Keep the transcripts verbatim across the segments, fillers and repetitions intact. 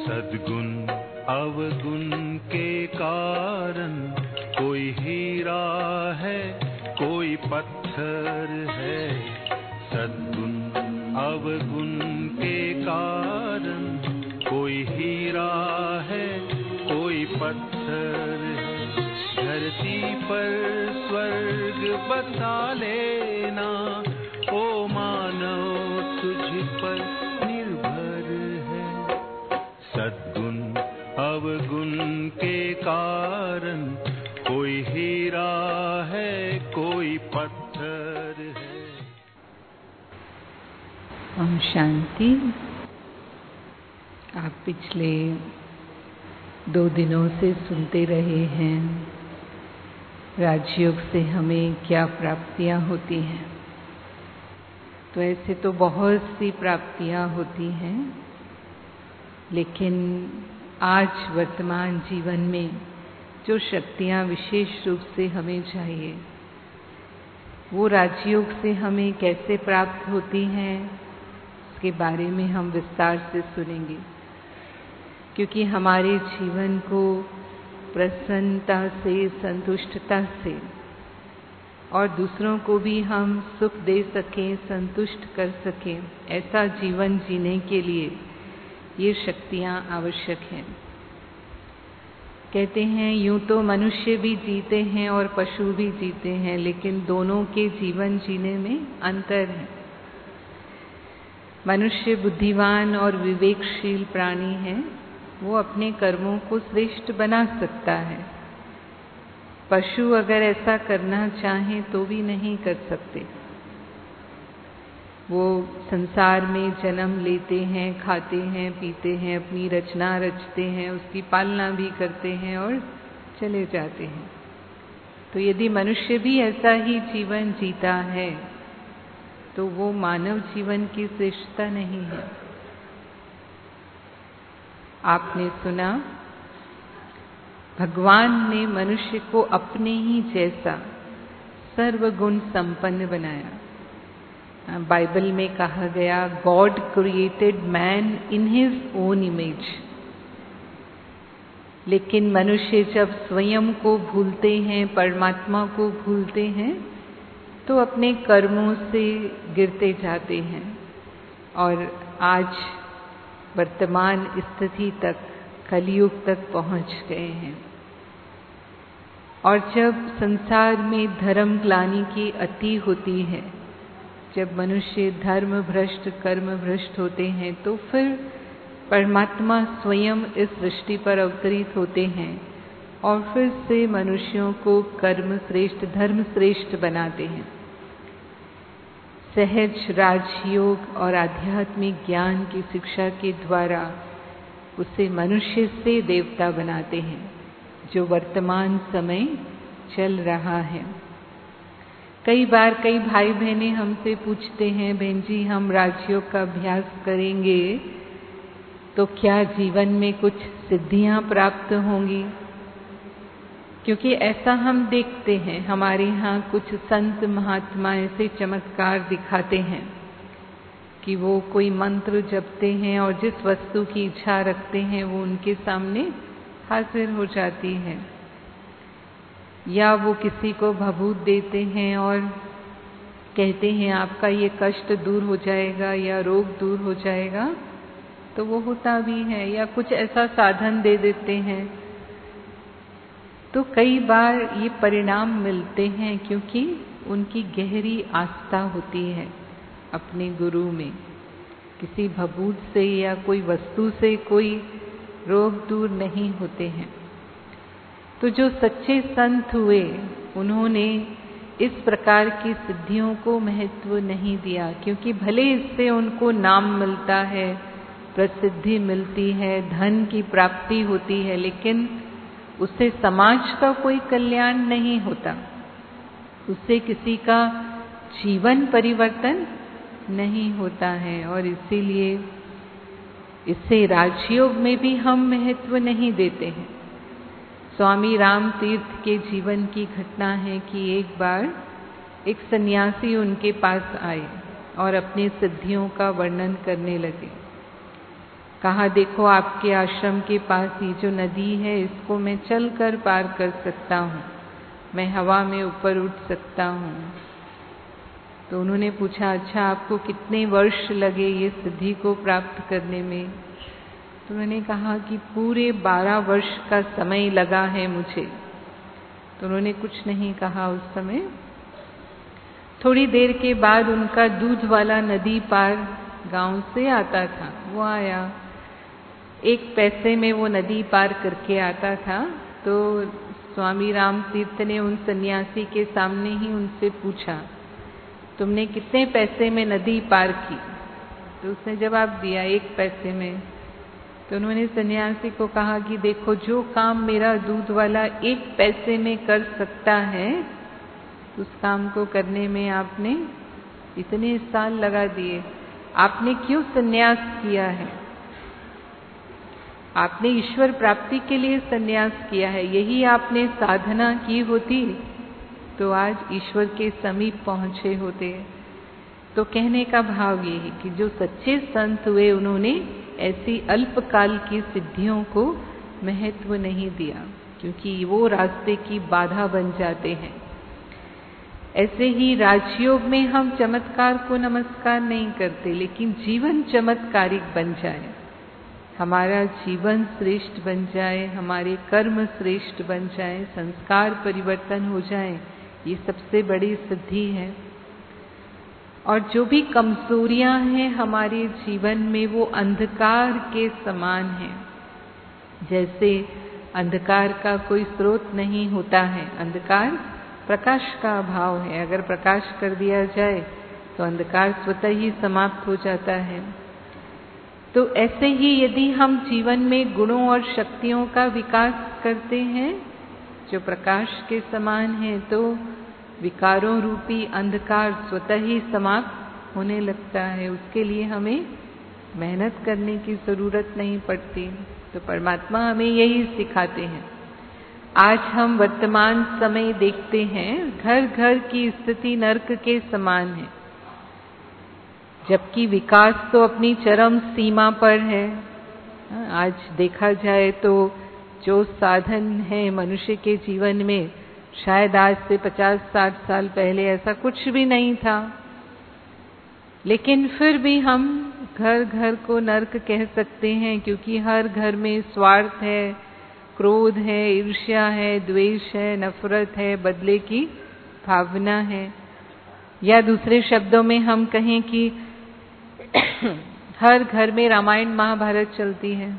सद्गुण अवगुण के कारण कोई हीरा है, कोई पत्थर है। सद्गुण अवगुण के कारण कोई हीरा है, कोई पत्थर है। धरती पर स्वर्ग बसा लेना, ओ मानव तुझ पर निर्भर है। सद्गुण अवगुण के कारण कोई हीरा है, कोई पत्थर है। ओम शांति। आप पिछले दो दिनों से सुनते रहे हैं राजयोग से हमें क्या प्राप्तियां होती हैं। तो ऐसे तो बहुत सी प्राप्तियां होती हैं, लेकिन आज वर्तमान जीवन में जो शक्तियां विशेष रूप से हमें चाहिए, वो राजयोग से हमें कैसे प्राप्त होती हैं, उसके बारे में हम विस्तार से सुनेंगे। क्योंकि हमारे जीवन को प्रसन्नता से, संतुष्टता से और दूसरों को भी हम सुख दे सकें, संतुष्ट कर सकें, ऐसा जीवन जीने के लिए ये शक्तियां आवश्यक हैं। कहते हैं यूं तो मनुष्य भी जीते हैं और पशु भी जीते हैं, लेकिन दोनों के जीवन जीने में अंतर है। मनुष्य बुद्धिमान और विवेकशील प्राणी है, वो अपने कर्मों को श्रेष्ठ बना सकता है। पशु अगर ऐसा करना चाहे तो भी नहीं कर सकते। वो संसार में जन्म लेते हैं, खाते हैं, पीते हैं, अपनी रचना रचते हैं, उसकी पालना भी करते हैं और चले जाते हैं। तो यदि मनुष्य भी ऐसा ही जीवन जीता है तो वो मानव जीवन की श्रेष्ठता नहीं है। आपने सुना, भगवान ने मनुष्य को अपने ही जैसा सर्वगुण संपन्न बनाया। बाइबल में कहा गया, God created man in his own image. लेकिन मनुष्य जब स्वयं को भूलते हैं, परमात्मा को भूलते हैं, तो अपने कर्मों से गिरते जाते हैं और आज वर्तमान स्थिति तक, कलयुग तक पहुंच गए हैं। और जब संसार में धर्म ग्लानि की अति होती है, जब मनुष्य धर्म भ्रष्ट, कर्म भ्रष्ट होते हैं, तो फिर परमात्मा स्वयं इस सृष्टि पर अवतरित होते हैं और फिर से मनुष्यों को कर्म श्रेष्ठ, धर्म श्रेष्ठ बनाते हैं। सहज राजयोग और आध्यात्मिक ज्ञान की शिक्षा के द्वारा उसे मनुष्य से देवता बनाते हैं, जो वर्तमान समय चल रहा है। कई बार कई भाई बहनें हमसे पूछते हैं, बहन जी हम राजयोग का अभ्यास करेंगे तो क्या जीवन में कुछ सिद्धियां प्राप्त होंगी? क्योंकि ऐसा हम देखते हैं, हमारे यहाँ कुछ संत महात्मा ऐसे चमत्कार दिखाते हैं कि वो कोई मंत्र जपते हैं और जिस वस्तु की इच्छा रखते हैं वो उनके सामने हाजिर हो जाती है। या वो किसी को भभूत देते हैं और कहते हैं आपका ये कष्ट दूर हो जाएगा या रोग दूर हो जाएगा, तो वो होता भी है। या कुछ ऐसा साधन दे देते हैं, तो कई बार ये परिणाम मिलते हैं क्योंकि उनकी गहरी आस्था होती है अपने गुरु में। किसी भभूत से या कोई वस्तु से कोई रोग दूर नहीं होते हैं। तो जो सच्चे संत हुए, उन्होंने इस प्रकार की सिद्धियों को महत्व नहीं दिया, क्योंकि भले इससे उनको नाम मिलता है, प्रसिद्धि मिलती है, धन की प्राप्ति होती है, लेकिन उससे समाज का कोई कल्याण नहीं होता, उससे किसी का जीवन परिवर्तन नहीं होता है। और इसीलिए इससे राजयोग में भी हम महत्व नहीं देते हैं। स्वामी राम तीर्थ के जीवन की घटना है कि एक बार एक सन्यासी उनके पास आए और अपनी सिद्धियों का वर्णन करने लगे। कहा देखो आपके आश्रम के पास ये जो नदी है इसको मैं चल कर पार कर सकता हूँ, मैं हवा में ऊपर उठ सकता हूँ। तो उन्होंने पूछा अच्छा आपको कितने वर्ष लगे ये सिद्धि को प्राप्त करने में? तो उन्होंने कहा कि पूरे बारह वर्ष का समय लगा है मुझे। तो उन्होंने कुछ नहीं कहा उस समय। थोड़ी देर के बाद उनका दूध वाला नदी पार गांव से आता था, वो आया, एक पैसे में वो नदी पार करके आता था। तो स्वामी राम तीर्थ ने उन सन्यासी के सामने ही उनसे पूछा तुमने कितने पैसे में नदी पार की? तो उसने जवाब दिया एक पैसे में। तो उन्होंने सन्यासी को कहा कि देखो जो काम मेरा दूध वाला एक पैसे में कर सकता है उस काम को करने में आपने इतने साल लगा दिए, आपने क्यों संन्यास किया है? आपने ईश्वर प्राप्ति के लिए संन्यास किया है, यही आपने साधना की होती तो आज ईश्वर के समीप पहुंचे होते। तो कहने का भाव ये है कि जो सच्चे संत हुए उन्होंने ऐसी अल्पकाल की सिद्धियों को महत्व नहीं दिया, क्योंकि वो रास्ते की बाधा बन जाते हैं। ऐसे ही राजयोग में हम चमत्कार को नमस्कार नहीं करते, लेकिन जीवन चमत्कारिक बन जाए, हमारा जीवन श्रेष्ठ बन जाए, हमारे कर्म श्रेष्ठ बन जाए, संस्कार परिवर्तन हो जाए, ये सबसे बड़ी सिद्धि है। और जो भी कमजोरियां हैं हमारे जीवन में वो अंधकार के समान हैं। जैसे अंधकार का कोई स्रोत नहीं होता है, अंधकार प्रकाश का अभाव है, अगर प्रकाश कर दिया जाए तो अंधकार स्वतः ही समाप्त हो जाता है। तो ऐसे ही यदि हम जीवन में गुणों और शक्तियों का विकास करते हैं जो प्रकाश के समान है, तो विकारों रूपी अंधकार स्वतः ही समाप्त होने लगता है, उसके लिए हमें मेहनत करने की जरूरत नहीं पड़ती। तो परमात्मा हमें यही सिखाते हैं। आज हम वर्तमान समय देखते हैं, घर घर की स्थिति नरक के समान है, जबकि विकास तो अपनी चरम सीमा पर है। आज देखा जाए तो जो साधन है मनुष्य के जीवन में, शायद आज से पचास साठ साल पहले ऐसा कुछ भी नहीं था, लेकिन फिर भी हम घर घर को नरक कह सकते हैं, क्योंकि हर घर में स्वार्थ है, क्रोध है, ईर्ष्या है, द्वेष है, नफरत है, बदले की भावना है। या दूसरे शब्दों में हम कहें कि हर घर में रामायण महाभारत चलती है।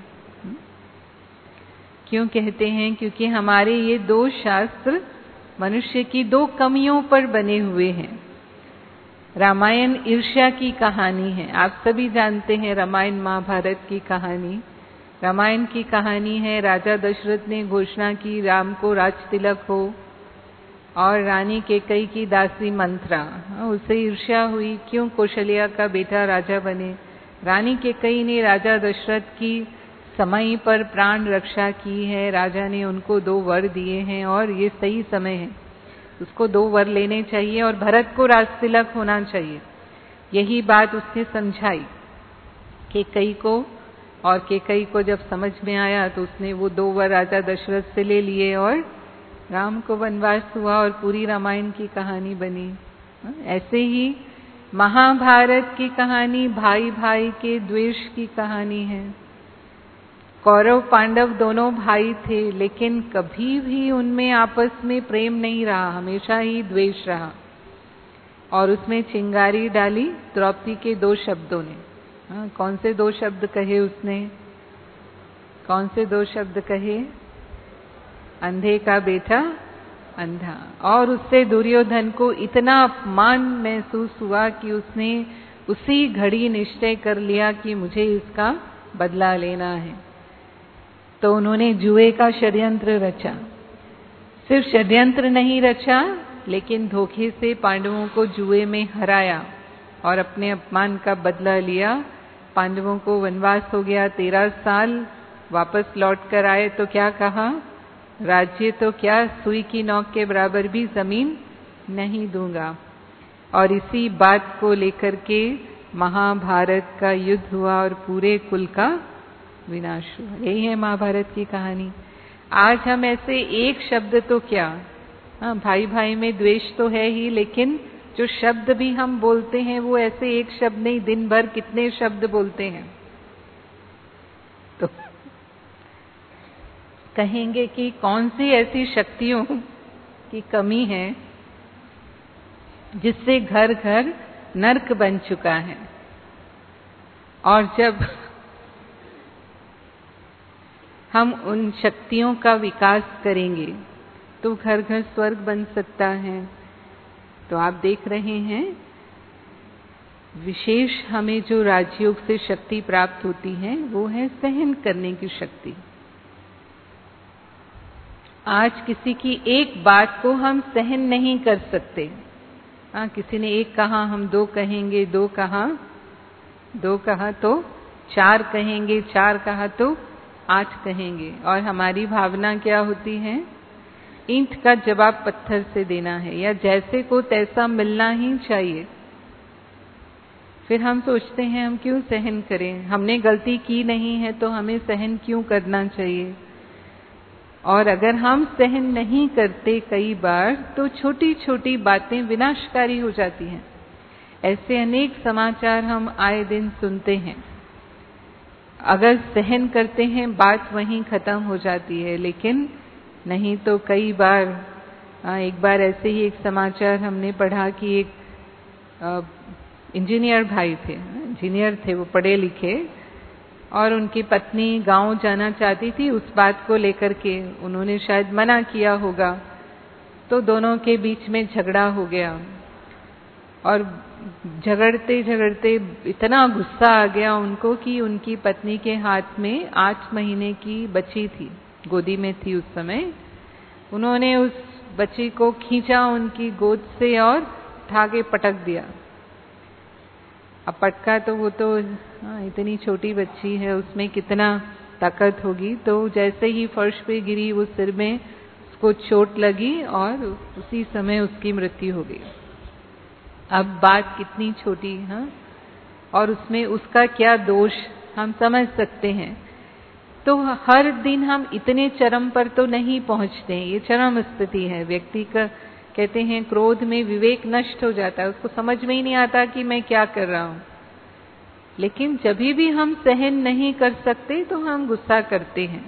क्यों कहते हैं? क्योंकि हमारे ये दो शास्त्र मनुष्य की दो कमियों पर बने हुए हैं। रामायण ईर्ष्या की कहानी है, आप सभी जानते हैं रामायण महाभारत की कहानी। रामायण की कहानी है, राजा दशरथ ने घोषणा की राम को राज तिलक हो, और रानी कैकेयी की दासी मंथरा, उसे ईर्ष्या हुई क्यों कौशल्या का बेटा राजा बने। रानी कैकेयी ने राजा दशरथ की समय पर प्राण रक्षा की है, राजा ने उनको दो वर दिए हैं और ये सही समय है, उसको दो वर लेने चाहिए और भरत को राज तिलक होना चाहिए। यही बात उसने समझाई कैकेयी को, और कैकेयी को जब समझ में आया तो उसने वो दो वर राजा दशरथ से ले लिए और राम को वनवास हुआ और पूरी रामायण की कहानी बनी। ऐसे ही महाभारत की कहानी भाई भाई के द्वेष की कहानी है। कौरव पांडव दोनों भाई थे, लेकिन कभी भी उनमें आपस में प्रेम नहीं रहा, हमेशा ही द्वेष रहा, और उसमें चिंगारी डाली द्रौपदी के दो शब्दों ने। हाँ, कौन से दो शब्द कहे उसने? कौन से दो शब्द कहे? अंधे का बेटा अंधा। और उससे दुर्योधन को इतना अपमान महसूस हुआ कि उसने उसी घड़ी निश्चय कर लिया कि मुझे इसका बदला लेना है। तो उन्होंने जुए का षड्यंत्र रचा। सिर्फ षड्यंत्र नहीं रचा, लेकिन धोखे से पांडवों को जुए में हराया और अपने अपमान का बदला लिया। पांडवों को वनवास हो गया तेरह साल, वापस लौट कर आए तो क्या कहा? राज्य तो क्या, सुई की नोक के बराबर भी जमीन नहीं दूंगा। और इसी बात को लेकर के महाभारत का युद्ध हुआ और पूरे कुल का विनाश हुआ। यही है महाभारत की कहानी। आज हम ऐसे एक शब्द तो क्या, हाँ भाई भाई में द्वेष तो है ही, लेकिन जो शब्द भी हम बोलते हैं वो ऐसे एक शब्द नहीं, दिन भर कितने शब्द बोलते हैं। तो कहेंगे कि कौन सी ऐसी शक्तियों की कमी है जिससे घर घर नर्क बन चुका है। और जब हम उन शक्तियों का विकास करेंगे तो घर घर स्वर्ग बन सकता है। तो आप देख रहे हैं विशेष हमें जो राजयोग से शक्ति प्राप्त होती है वो है सहन करने की शक्ति। आज किसी की एक बात को हम सहन नहीं कर सकते। हाँ, किसी ने एक कहा हम दो कहेंगे, दो कहा दो कहा तो चार कहेंगे, चार कहा तो आठ कहेंगे। और हमारी भावना क्या होती है? ईंट का जवाब पत्थर से देना है, या जैसे को तैसा मिलना ही चाहिए। फिर हम सोचते हैं हम क्यों सहन करें, हमने गलती की नहीं है तो हमें सहन क्यों करना चाहिए। और अगर हम सहन नहीं करते कई बार तो छोटी छोटी बातें विनाशकारी हो जाती हैं। ऐसे अनेक समाचार हम आए दिन सुनते हैं। अगर सहन करते हैं बात वहीं खत्म हो जाती है, लेकिन नहीं तो कई बार, एक बार ऐसे ही एक समाचार हमने पढ़ा कि एक इंजीनियर भाई थे, इंजीनियर थे वो, पढ़े लिखे, और उनकी पत्नी गांव जाना चाहती थी। उस बात को लेकर के उन्होंने शायद मना किया होगा, तो दोनों के बीच में झगड़ा हो गया। और झगड़ते झगड़ते इतना गुस्सा आ गया उनको कि उनकी पत्नी के हाथ में आठ महीने की बच्ची थी, गोदी में थी उस समय। उन्होंने उस बच्ची को खींचा उनकी गोद से और उठा के पटक दिया। अब पटका तो वो तो हाँ, इतनी छोटी बच्ची है, उसमें कितना ताकत होगी। तो जैसे ही फर्श पे गिरी वो सिर में उसको चोट लगी और उसी समय उसकी मृत्यु हो गई। अब बात कितनी छोटी, हाँ, और उसमें उसका क्या दोष हम समझ सकते हैं। तो हर दिन हम इतने चरम पर तो नहीं पहुंचते, ये चरम स्थिति है व्यक्ति का। कहते हैं क्रोध में विवेक नष्ट हो जाता है, उसको समझ में ही नहीं आता कि मैं क्या कर रहा हूं। लेकिन जब भी हम सहन नहीं कर सकते तो हम गुस्सा करते हैं,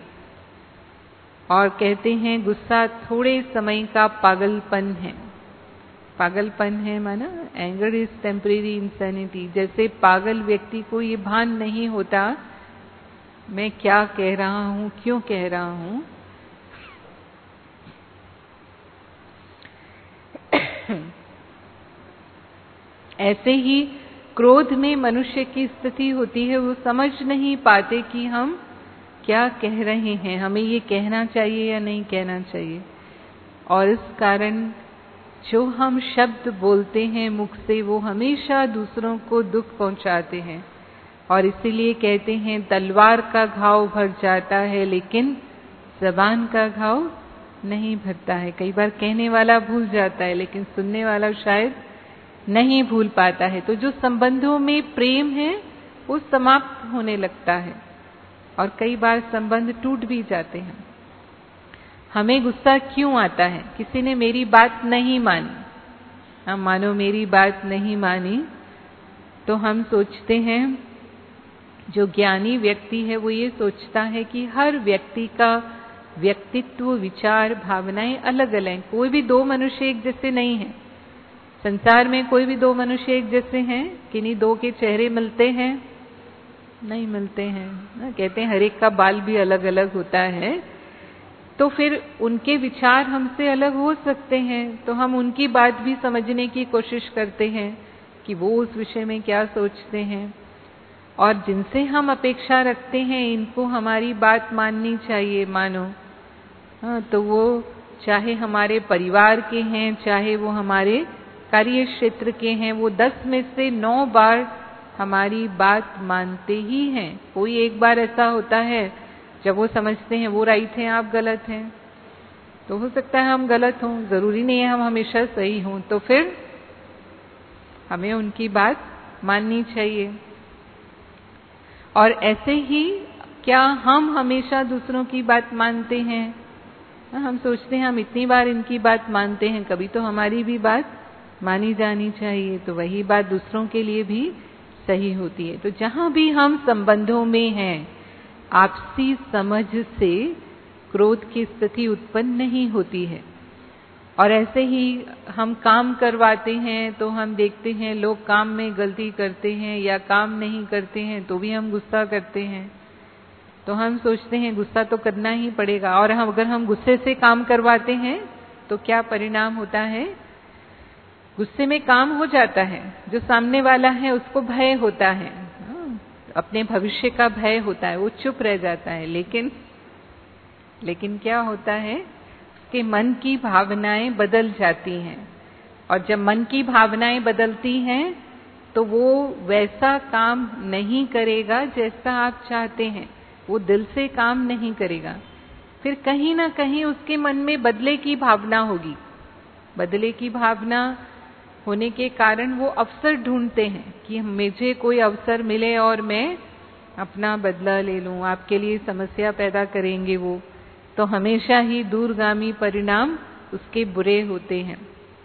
और कहते हैं गुस्सा थोड़े समय का पागलपन है। पागलपन है माना एंगर इज टेम्परेरी इंसैनिटी। जैसे पागल व्यक्ति को ये भान नहीं होता मैं क्या कह रहा हूं, क्यों कह रहा हूं। ऐसे ही क्रोध में मनुष्य की स्थिति होती है, वो समझ नहीं पाते कि हम क्या कह रहे हैं, हमें ये कहना चाहिए या नहीं कहना चाहिए। और इस कारण जो हम शब्द बोलते हैं मुख से वो हमेशा दूसरों को दुख पहुंचाते हैं। और इसीलिए कहते हैं तलवार का घाव भर जाता है लेकिन ज़बान का घाव नहीं भरता है। कई बार कहने वाला भूल जाता है लेकिन सुनने वाला शायद नहीं भूल पाता है। तो जो संबंधों में प्रेम है वो समाप्त होने लगता है और कई बार संबंध टूट भी जाते हैं। हमें गुस्सा क्यों आता है? किसी ने मेरी बात नहीं मानी, हम मानो मेरी बात नहीं मानी, तो हम सोचते हैं, जो ज्ञानी व्यक्ति है वो ये सोचता है कि हर व्यक्ति का व्यक्तित्व, विचार, भावनाएं अलग अलग हैं। कोई भी दो मनुष्य एक जैसे नहीं है। संसार में कोई भी दो मनुष्य एक जैसे हैं? किन्हीं दो के चेहरे मिलते हैं? नहीं मिलते हैं ना। कहते हैं हर एक का बाल भी अलग अलग होता है। तो फिर उनके विचार हमसे अलग हो सकते हैं, तो हम उनकी बात भी समझने की कोशिश करते हैं कि वो उस विषय में क्या सोचते हैं। और जिनसे हम अपेक्षा रखते हैं इनको हमारी बात माननी चाहिए, मानो, हाँ, तो वो चाहे हमारे परिवार के हैं, चाहे वो हमारे कार्य क्षेत्र के हैं, वो दस में से नौ बार हमारी बात मानते ही हैं। कोई एक बार ऐसा होता है जब वो समझते हैं वो राइट हैं, आप गलत हैं। तो हो सकता है हम गलत हों, जरूरी नहीं है हम हमेशा सही हों, तो फिर हमें उनकी बात माननी चाहिए। और ऐसे ही क्या हम हमेशा दूसरों की बात मानते हैं? हम सोचते हैं हम इतनी बार इनकी बात मानते हैं, कभी तो हमारी भी बात मानी जानी चाहिए। तो वही बात दूसरों के लिए भी सही होती है। तो जहां भी हम संबंधों में हैं, आपसी समझ से क्रोध की स्थिति उत्पन्न नहीं होती है। और ऐसे ही हम काम करवाते हैं तो हम देखते हैं लोग काम में गलती करते हैं या काम नहीं करते हैं तो भी हम गुस्सा करते हैं। तो हम सोचते हैं गुस्सा तो करना ही पड़ेगा, और हम अगर हम गुस्से से काम करवाते हैं तो क्या परिणाम होता है? गुस्से में काम हो जाता है, जो सामने वाला है उसको भय होता है, अपने भविष्य का भय होता है, वो चुप रह जाता है। लेकिन लेकिन क्या होता है, उसके मन की भावनाएं बदल जाती हैं, और जब मन की भावनाएं बदलती हैं तो वो वैसा काम नहीं करेगा जैसा आप चाहते हैं, वो दिल से काम नहीं करेगा। फिर कहीं ना कहीं उसके मन में बदले की भावना होगी। बदले की भावना होने के कारण वो अवसर ढूंढते हैं कि मुझे कोई अवसर मिले और मैं अपना बदला ले लूं। आपके लिए समस्या पैदा करेंगे वो, तो हमेशा ही दूरगामी परिणाम उसके बुरे होते हैं।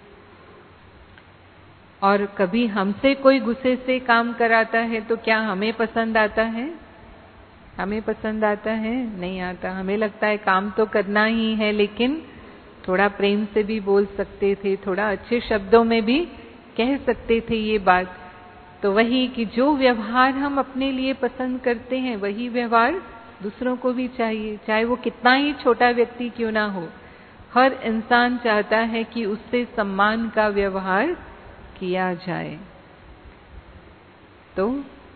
और कभी हमसे कोई गुस्से से काम कराता है तो क्या हमें पसंद आता है? हमें पसंद आता है? नहीं आता। हमें लगता है काम तो करना ही है, लेकिन थोड़ा प्रेम से भी बोल सकते थे, थोड़ा अच्छे शब्दों में भी कह सकते थे ये बात। तो वही कि जो व्यवहार हम अपने लिए पसंद करते हैं वही व्यवहार दूसरों को भी चाहिए, चाहे वो कितना ही छोटा व्यक्ति क्यों ना हो। हर इंसान चाहता है कि उससे सम्मान का व्यवहार किया जाए। तो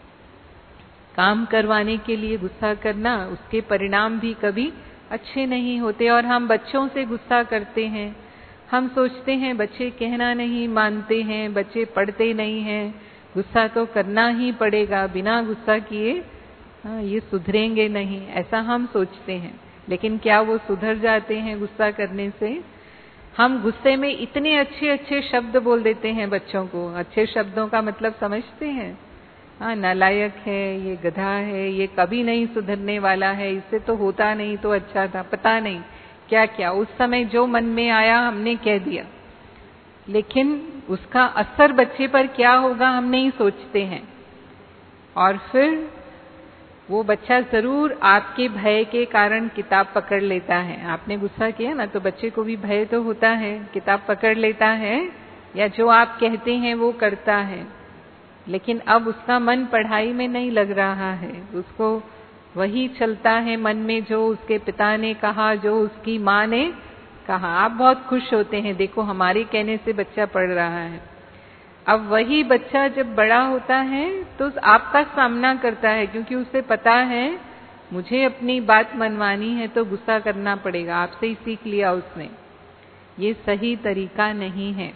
काम करवाने के लिए गुस्सा करना, उसके परिणाम भी कभी अच्छे नहीं होते। और हम बच्चों से गुस्सा करते हैं, हम सोचते हैं बच्चे कहना नहीं मानते हैं, बच्चे पढ़ते नहीं हैं, गुस्सा तो करना ही पड़ेगा, बिना गुस्सा किए हाँ, ये सुधरेंगे नहीं, ऐसा हम सोचते हैं। लेकिन क्या वो सुधर जाते हैं गुस्सा करने से? हम गुस्से में इतने अच्छे अच्छे शब्द बोल देते हैं बच्चों को। अच्छे शब्दों का मतलब समझते हैं? हाँ, नालायक है, ये गधा है, ये कभी नहीं सुधरने वाला है, इससे तो होता नहीं तो अच्छा था, पता नहीं क्या क्या उस समय जो मन में आया हमने कह दिया। लेकिन उसका असर बच्चे पर क्या होगा हम नहीं सोचते हैं। और फिर वो बच्चा जरूर आपके भय के कारण किताब पकड़ लेता है। आपने गुस्सा किया ना तो बच्चे को भी भय तो होता है, किताब पकड़ लेता है या जो आप कहते हैं वो करता है। लेकिन अब उसका मन पढ़ाई में नहीं लग रहा है, उसको वही चलता है मन में जो उसके पिता ने कहा, जो उसकी माँ ने कहा। आप बहुत खुश होते हैं, देखो हमारे कहने से बच्चा पढ़ रहा है। अब वही बच्चा जब बड़ा होता है तो आपका सामना करता है, क्योंकि उसे पता है मुझे अपनी बात मनवानी है तो गुस्सा करना पड़ेगा। आपसे ही सीख लिया उसने। ये सही तरीका नहीं है,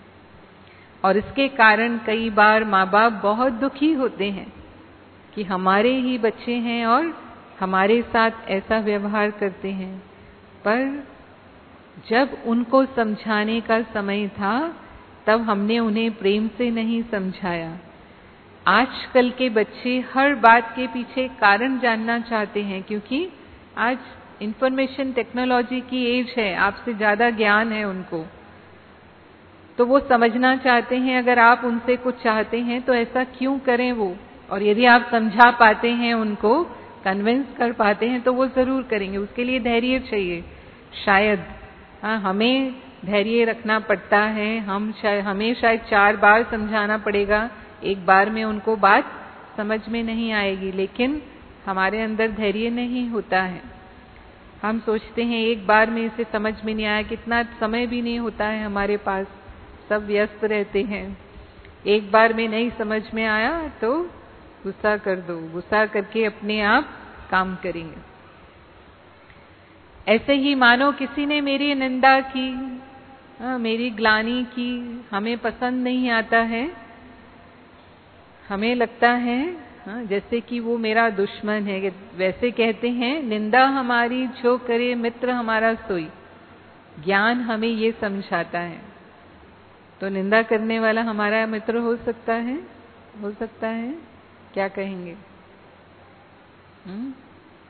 और इसके कारण कई बार माँ बाप बहुत दुखी होते हैं कि हमारे ही बच्चे हैं और हमारे साथ ऐसा व्यवहार करते हैं। पर जब उनको समझाने का समय था तब हमने उन्हें प्रेम से नहीं समझाया। आजकल के बच्चे हर बात के पीछे कारण जानना चाहते हैं, क्योंकि आज इंफॉर्मेशन टेक्नोलॉजी की एज है, आपसे ज्यादा ज्ञान है उनको, तो वो समझना चाहते हैं। अगर आप उनसे कुछ चाहते हैं तो ऐसा क्यों करें वो, और यदि आप समझा पाते हैं, उनको कन्विंस कर पाते हैं तो वो जरूर करेंगे। उसके लिए धैर्य चाहिए शायद। हाँ, हमें धैर्य रखना पड़ता है। हम शायद हमें शायद चार बार समझाना पड़ेगा, एक बार में उनको बात समझ में नहीं आएगी। लेकिन हमारे अंदर धैर्य नहीं होता है। हम सोचते हैं एक बार में इसे समझ में नहीं आया, कितना समय भी नहीं होता है हमारे पास, सब व्यस्त रहते हैं। एक बार में नहीं समझ में आया तो गुस्सा कर दो, गुस्सा करके अपने आप काम करेंगे। ऐसे ही मानो किसी ने मेरी निंदा की, आ, मेरी ग्लानि की, हमें पसंद नहीं आता है, हमें लगता है आ, जैसे कि वो मेरा दुश्मन है। वैसे कहते हैं निंदा हमारी जो करे मित्र हमारा सोई। ज्ञान हमें ये समझाता है। तो निंदा करने वाला हमारा मित्र हो सकता है? हो सकता है? क्या कहेंगे? हुँ?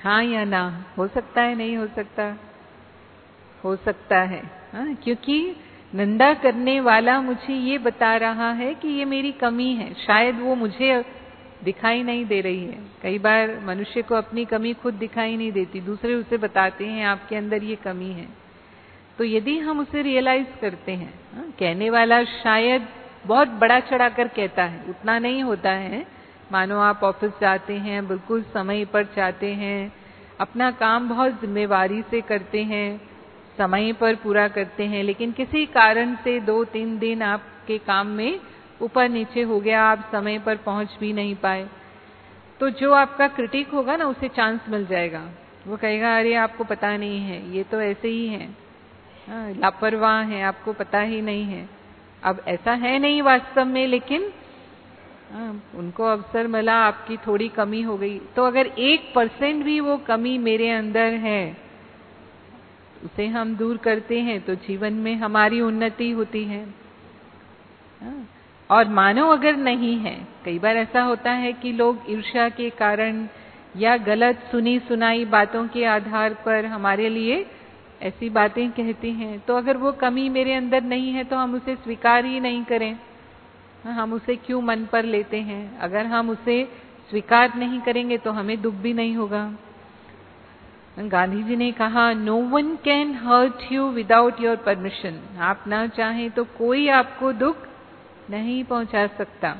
हाँ या ना? हो सकता है, नहीं हो सकता? हो सकता है, हाँ, क्योंकि निंदा करने वाला मुझे ये बता रहा है कि ये मेरी कमी है, शायद वो मुझे दिखाई नहीं दे रही है। कई बार मनुष्य को अपनी कमी खुद दिखाई नहीं देती, दूसरे उसे बताते हैं आपके अंदर ये कमी है। तो यदि हम उसे रियलाइज करते हैं, हाँ, कहने वाला शायद बहुत बड़ा चढ़ा कर कहता है, उतना नहीं होता है। मानो आप ऑफिस जाते हैं, बिल्कुल समय पर जाते हैं, अपना काम बहुत जिम्मेवारी से करते हैं, समय पर पूरा करते हैं, लेकिन किसी कारण से दो तीन दिन आपके काम में ऊपर नीचे हो गया, आप समय पर पहुंच भी नहीं पाए, तो जो आपका क्रिटिक होगा ना, उसे चांस मिल जाएगा। वो कहेगा अरे आपको पता नहीं है, ये तो ऐसे ही है, लापरवाह है, आपको पता ही नहीं है। अब ऐसा है नहीं वास्तव में, लेकिन आ, उनको अवसर मिला, आपकी थोड़ी कमी हो गई। तो अगर एक परसेंट भी वो कमी मेरे अंदर है, उसे हम दूर करते हैं तो जीवन में हमारी उन्नति होती है। आ, और मानो अगर नहीं है, कई बार ऐसा होता है कि लोग ईर्ष्या के कारण या गलत सुनी सुनाई बातों के आधार पर हमारे लिए ऐसी बातें कहती हैं। तो अगर वो कमी मेरे अंदर नहीं है तो हम उसे स्वीकार ही नहीं करें, हम उसे क्यों मन पर लेते हैं? अगर हम उसे स्वीकार नहीं करेंगे तो हमें दुख भी नहीं होगा। गांधी जी ने कहा, no one can hurt you without your permission. आप ना चाहें तो कोई आपको दुख नहीं पहुंचा सकता।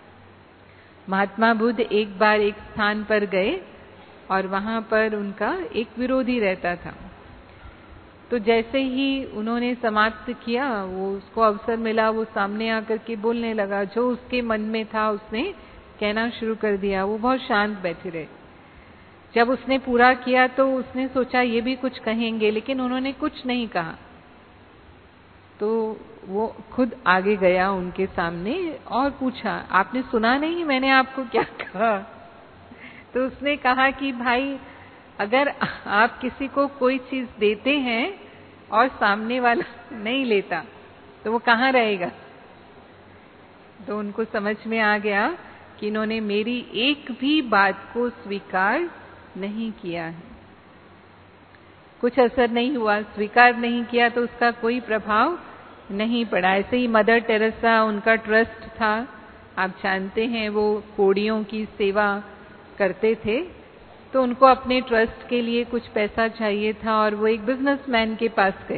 महात्मा बुद्ध एक बार एक स्थान पर गए और वहां पर उनका एक विरोधी रहता था। तो जैसे ही उन्होंने समाप्त किया, वो उसको अवसर मिला, वो सामने आकर के बोलने लगा, जो उसके मन में था उसने कहना शुरू कर दिया। वो बहुत शांत बैठे रहे। जब उसने पूरा किया तो उसने सोचा ये भी कुछ कहेंगे, लेकिन उन्होंने कुछ नहीं कहा। तो वो खुद आगे गया उनके सामने और पूछा, आपने सुना नहीं मैंने आपको क्या कहा? तो उसने कहा कि भाई, अगर आप किसी को कोई चीज देते हैं और सामने वाला नहीं लेता तो वो कहाँ रहेगा? तो उनको समझ में आ गया कि इन्होंने मेरी एक भी बात को स्वीकार नहीं किया है। कुछ असर नहीं हुआ, स्वीकार नहीं किया तो उसका कोई प्रभाव नहीं पड़ा। ऐसे ही मदर टेरेसा, उनका ट्रस्ट था, आप जानते हैं, वो कोड़ियों की सेवा करते थे। तो उनको अपने ट्रस्ट के लिए कुछ पैसा चाहिए था और वो एक बिजनेसमैन के पास गए।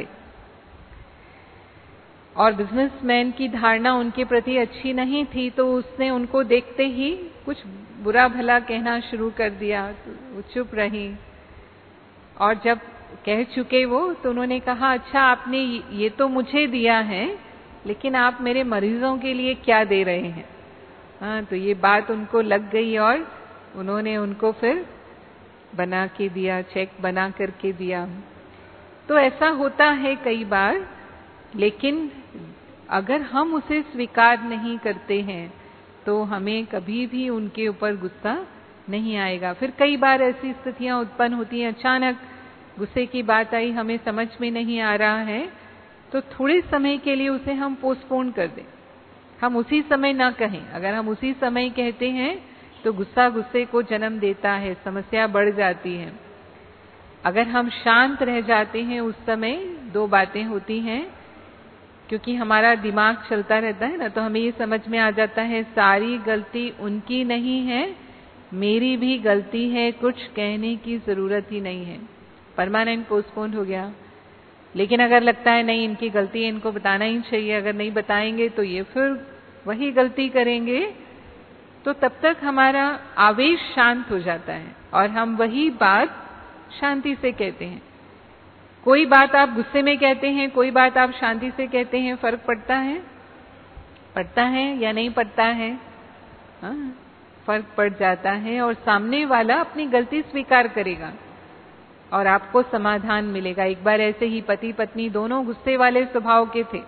और बिजनेसमैन की धारणा उनके प्रति अच्छी नहीं थी, तो उसने उनको देखते ही कुछ बुरा भला कहना शुरू कर दिया। तो वो चुप रही और जब कह चुके वो, तो उन्होंने कहा, अच्छा आपने ये तो मुझे दिया है, लेकिन आप मेरे मरीजों के लिए क्या दे रहे हैं? हाँ, तो ये बात उनको लग गई और उन्होंने उनको फिर बना के दिया, चेक बना करके दिया। तो ऐसा होता है कई बार, लेकिन अगर हम उसे स्वीकार नहीं करते हैं तो हमें कभी भी उनके ऊपर गुस्सा नहीं आएगा। फिर कई बार ऐसी स्थितियां उत्पन्न होती हैं, अचानक गुस्से की बात आई, हमें समझ में नहीं आ रहा है, तो थोड़े समय के लिए उसे हम पोस्टपोन कर दें, हम उसी समय ना कहें। अगर हम उसी समय कहते हैं तो गुस्सा गुस्से को जन्म देता है, समस्या बढ़ जाती है। अगर हम शांत रह जाते हैं उस समय, दो बातें होती हैं, क्योंकि हमारा दिमाग चलता रहता है ना, तो हमें ये समझ में आ जाता है सारी गलती उनकी नहीं है, मेरी भी गलती है, कुछ कहने की जरूरत ही नहीं है। परमानेंट पोस्टपोन हो गया। लेकिन अगर लगता है नहीं इनकी गलती है, इनको बताना ही चाहिए, अगर नहीं बताएंगे तो ये फिर वही गलती करेंगे, तो तब तक हमारा आवेश शांत हो जाता है और हम वही बात शांति से कहते हैं। कोई बात आप गुस्से में कहते हैं, कोई बात आप शांति से कहते हैं, फर्क पड़ता है? पड़ता है या नहीं पड़ता है? हाँ, फर्क पड़ जाता है और सामने वाला अपनी गलती स्वीकार करेगा और आपको समाधान मिलेगा। एक बार ऐसे ही पति पत्नी दोनों गुस्से वाले स्वभाव के थे।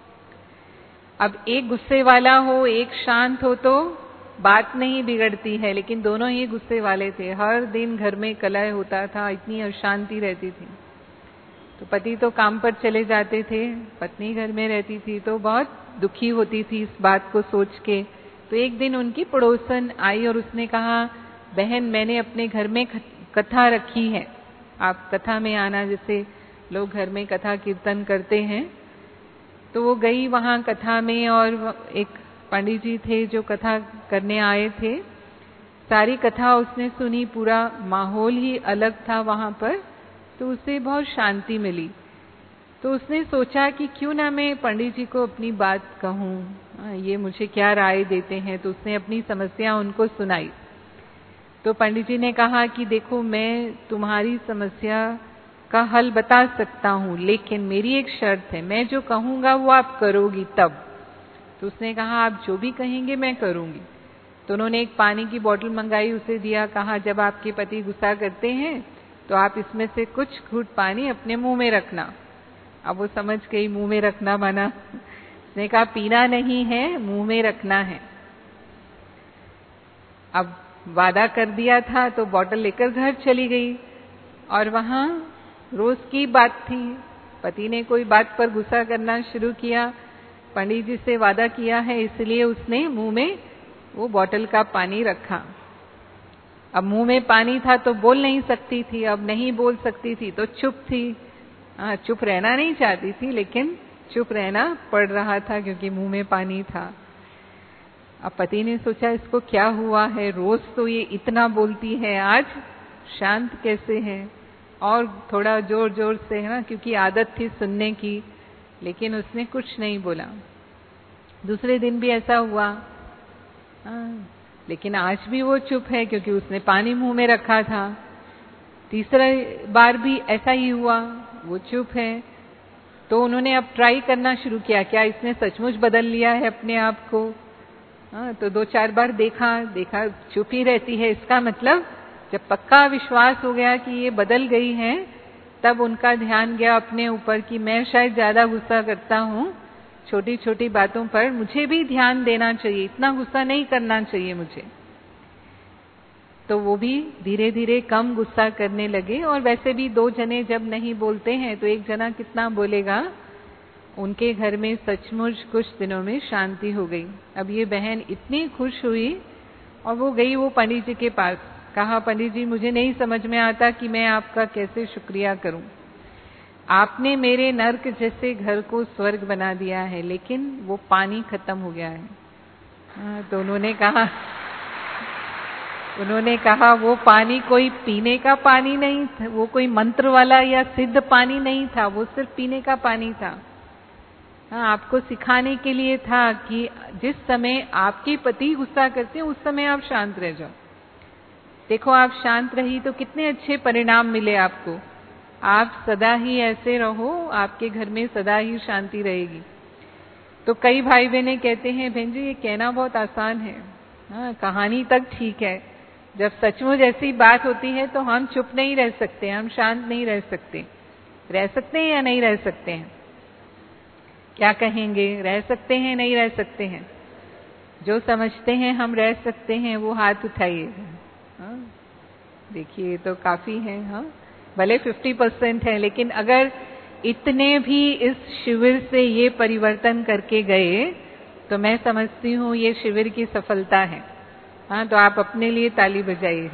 अब एक गुस्से वाला हो, एक शांत हो तो बात नहीं बिगड़ती है, लेकिन दोनों ही गुस्से वाले थे। हर दिन घर में कलह होता था, इतनी अशांति रहती थी। तो पति तो काम पर चले जाते थे, पत्नी घर में रहती थी, तो बहुत दुखी होती थी इस बात को सोच के। तो एक दिन उनकी पड़ोसन आई और उसने कहा, बहन मैंने अपने घर में कथा रखी है। आप कथा में आना, जैसे लोग घर में कथा कीर्तन करते हैं, तो वो गई वहाँ कथा में, और एक पंडित जी थे जो कथा करने आए थे। सारी कथा उसने सुनी, पूरा माहौल ही अलग था वहाँ पर, तो उसे बहुत शांति मिली। तो उसने सोचा कि क्यों ना मैं पंडित जी को अपनी बात कहूँ, ये मुझे क्या राय देते हैं। तो उसने अपनी समस्या उनको सुनाई। तो पंडित जी ने कहा कि देखो, मैं तुम्हारी समस्या का हल बता सकता हूँ, लेकिन मेरी एक शर्त है, मैं जो कहूँगा वो आप करोगी तब। तो उसने कहा आप जो भी कहेंगे मैं करूँगी। तो उन्होंने एक पानी की बोतल मंगाई, उसे दिया, कहा जब आपके पति गुस्सा करते हैं तो आप इसमें से कुछ घूंट पानी अपने मुंह में रखना। अब वो समझ गई मुंह में रखना माना, उसने कहा पीना नहीं है, मुंह में रखना है। अब वादा कर दिया था तो बोतल लेकर घर चली गई, और वहां रोज की बात थी, पति ने कोई बात पर गुस्सा करना शुरू किया। पंडित जी से वादा किया है इसलिए उसने मुंह में वो बोतल का पानी रखा। अब मुंह में पानी था तो बोल नहीं सकती थी, अब नहीं बोल सकती थी तो चुप थी। हाँ, चुप रहना नहीं चाहती थी, लेकिन चुप रहना पड़ रहा था क्योंकि मुंह में पानी था। अब पति ने सोचा इसको क्या हुआ है, रोज तो ये इतना बोलती है, आज शांत कैसे है। और थोड़ा जोर जोर से, है ना, क्योंकि आदत थी सुनने की, लेकिन उसने कुछ नहीं बोला। दूसरे दिन भी ऐसा हुआ, हाँ, लेकिन आज भी वो चुप है क्योंकि उसने पानी मुंह में रखा था। तीसरा बार भी ऐसा ही हुआ, वो चुप है। तो उन्होंने अब ट्राई करना शुरू किया, क्या इसने सचमुच बदल लिया है अपने आप को। हाँ, तो दो चार बार देखा देखा चुप ही रहती है, इसका मतलब जब पक्का विश्वास हो गया कि ये बदल गई है, तब उनका ध्यान गया अपने ऊपर कि मैं शायद ज्यादा गुस्सा करता हूँ छोटी छोटी बातों पर, मुझे भी ध्यान देना चाहिए, इतना गुस्सा नहीं करना चाहिए मुझे। तो वो भी धीरे धीरे कम गुस्सा करने लगे। और वैसे भी दो जने जब नहीं बोलते हैं तो एक जना कितना बोलेगा। उनके घर में सचमुच कुछ दिनों में शांति हो गई। अब ये बहन इतनी खुश हुई और वो गई वो पंडित जी के पास, कहा पंडित जी मुझे नहीं समझ में आता कि मैं आपका कैसे शुक्रिया करूं। आपने मेरे नर्क जैसे घर को स्वर्ग बना दिया है, लेकिन वो पानी खत्म हो गया है। हाँ, तो उन्होंने कहा उन्होंने कहा वो पानी कोई पीने का पानी नहीं था, वो कोई मंत्र वाला या सिद्ध पानी नहीं था, वो सिर्फ पीने का पानी था। हाँ, आपको सिखाने के लिए था कि जिस समय आपके पति गुस्सा करते हैं उस समय आप शांत रह जाओ। देखो आप शांत रही तो कितने अच्छे परिणाम मिले आपको। आप सदा ही ऐसे रहो, आपके घर में सदा ही शांति रहेगी। तो कई भाई बहने कहते हैं बहन जी ये कहना बहुत आसान है, हाँ, कहानी तक ठीक है, जब सचमुच ऐसी बात होती है तो हम चुप नहीं रह सकते, हम शांत नहीं रह सकते। रह सकते हैं या नहीं रह सकते हैं? क्या कहेंगे, रह सकते हैं नहीं रह सकते हैं? जो समझते हैं हम रह सकते हैं वो हाथ उठाइए। हाँ, देखिए तो काफी है, हाँ, भले फिफ्टी परसेंट है, लेकिन अगर इतने भी इस शिविर से ये परिवर्तन करके गए तो मैं समझती हूँ ये शिविर की सफलता है। हाँ, तो आप अपने लिए ताली बजाइए।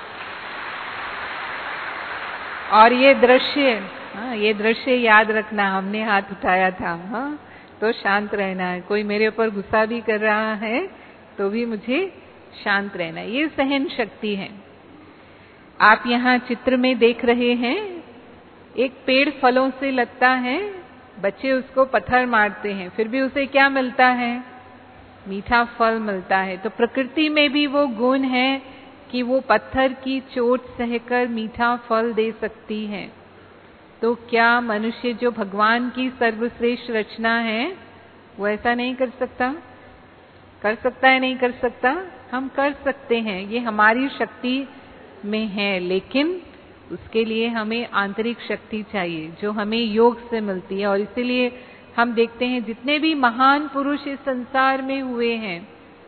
और ये दृश्य, हाँ, ये दृश्य याद रखना, हमने हाथ उठाया था, हाँ, तो शांत रहना है। कोई मेरे ऊपर गुस्सा भी कर रहा है तो भी मुझे शांत रहना है, ये सहन शक्ति है। आप यहाँ चित्र में देख रहे हैं एक पेड़ फलों से लगता है, बच्चे उसको पत्थर मारते हैं, फिर भी उसे क्या मिलता है? मीठा फल मिलता है। तो प्रकृति में भी वो गुण है कि वो पत्थर की चोट सहकर मीठा फल दे सकती है। तो क्या मनुष्य जो भगवान की सर्वश्रेष्ठ रचना है वो ऐसा नहीं कर सकता? कर सकता है नहीं कर सकता? हम कर सकते हैं, ये हमारी शक्ति में है, लेकिन उसके लिए हमें आंतरिक शक्ति चाहिए जो हमें योग से मिलती है। और इसीलिए हम देखते हैं जितने भी महान पुरुष इस संसार में हुए हैं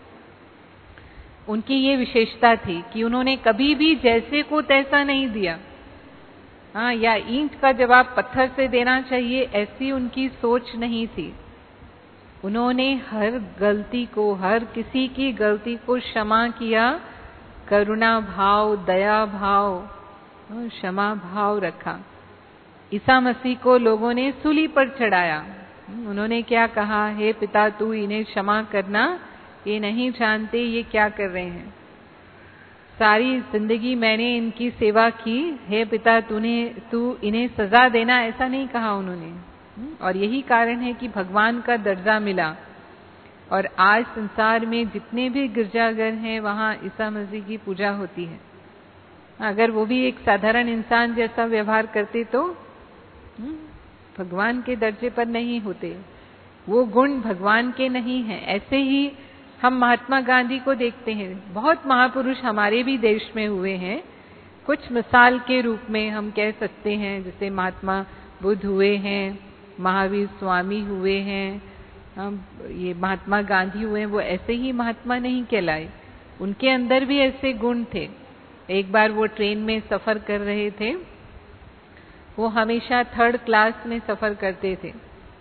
उनकी ये विशेषता थी कि उन्होंने कभी भी जैसे को तैसा नहीं दिया। हाँ, या ईंट का जवाब पत्थर से देना चाहिए, ऐसी उनकी सोच नहीं थी। उन्होंने हर गलती को, हर किसी की गलती को क्षमा किया, करुणा भाव, दया भाव, क्षमा भाव रखा। ईसा मसीह को लोगों ने सूली पर चढ़ाया। उन्होंने क्या कहा, हे पिता तू इन्हें क्षमा करना, ये नहीं जानते ये क्या कर रहे हैं। सारी जिंदगी मैंने इनकी सेवा की, हे पिता तूने तू इन्हें सजा देना, ऐसा नहीं कहा उन्होंने। और यही कारण है कि भगवान का दर्जा मिला। और आज संसार में जितने भी गिरजाघर हैं वहाँ ईसा मसीह की पूजा होती है। अगर वो भी एक साधारण इंसान जैसा व्यवहार करते तो भगवान के दर्जे पर नहीं होते। वो गुण भगवान के नहीं हैं। ऐसे ही हम महात्मा गांधी को देखते हैं। बहुत महापुरुष हमारे भी देश में हुए हैं। कुछ मिसाल के रूप में हम कह सकते हैं, जैसे महात्मा बुद्ध हुए हैं, महावीर स्वामी हुए हैं, हम ये महात्मा गांधी हुए हैं। वो ऐसे ही महात्मा नहीं कहलाए, उनके अंदर भी ऐसे गुण थे। एक बार वो ट्रेन में सफर कर रहे थे। वो हमेशा थर्ड क्लास में सफर करते थे।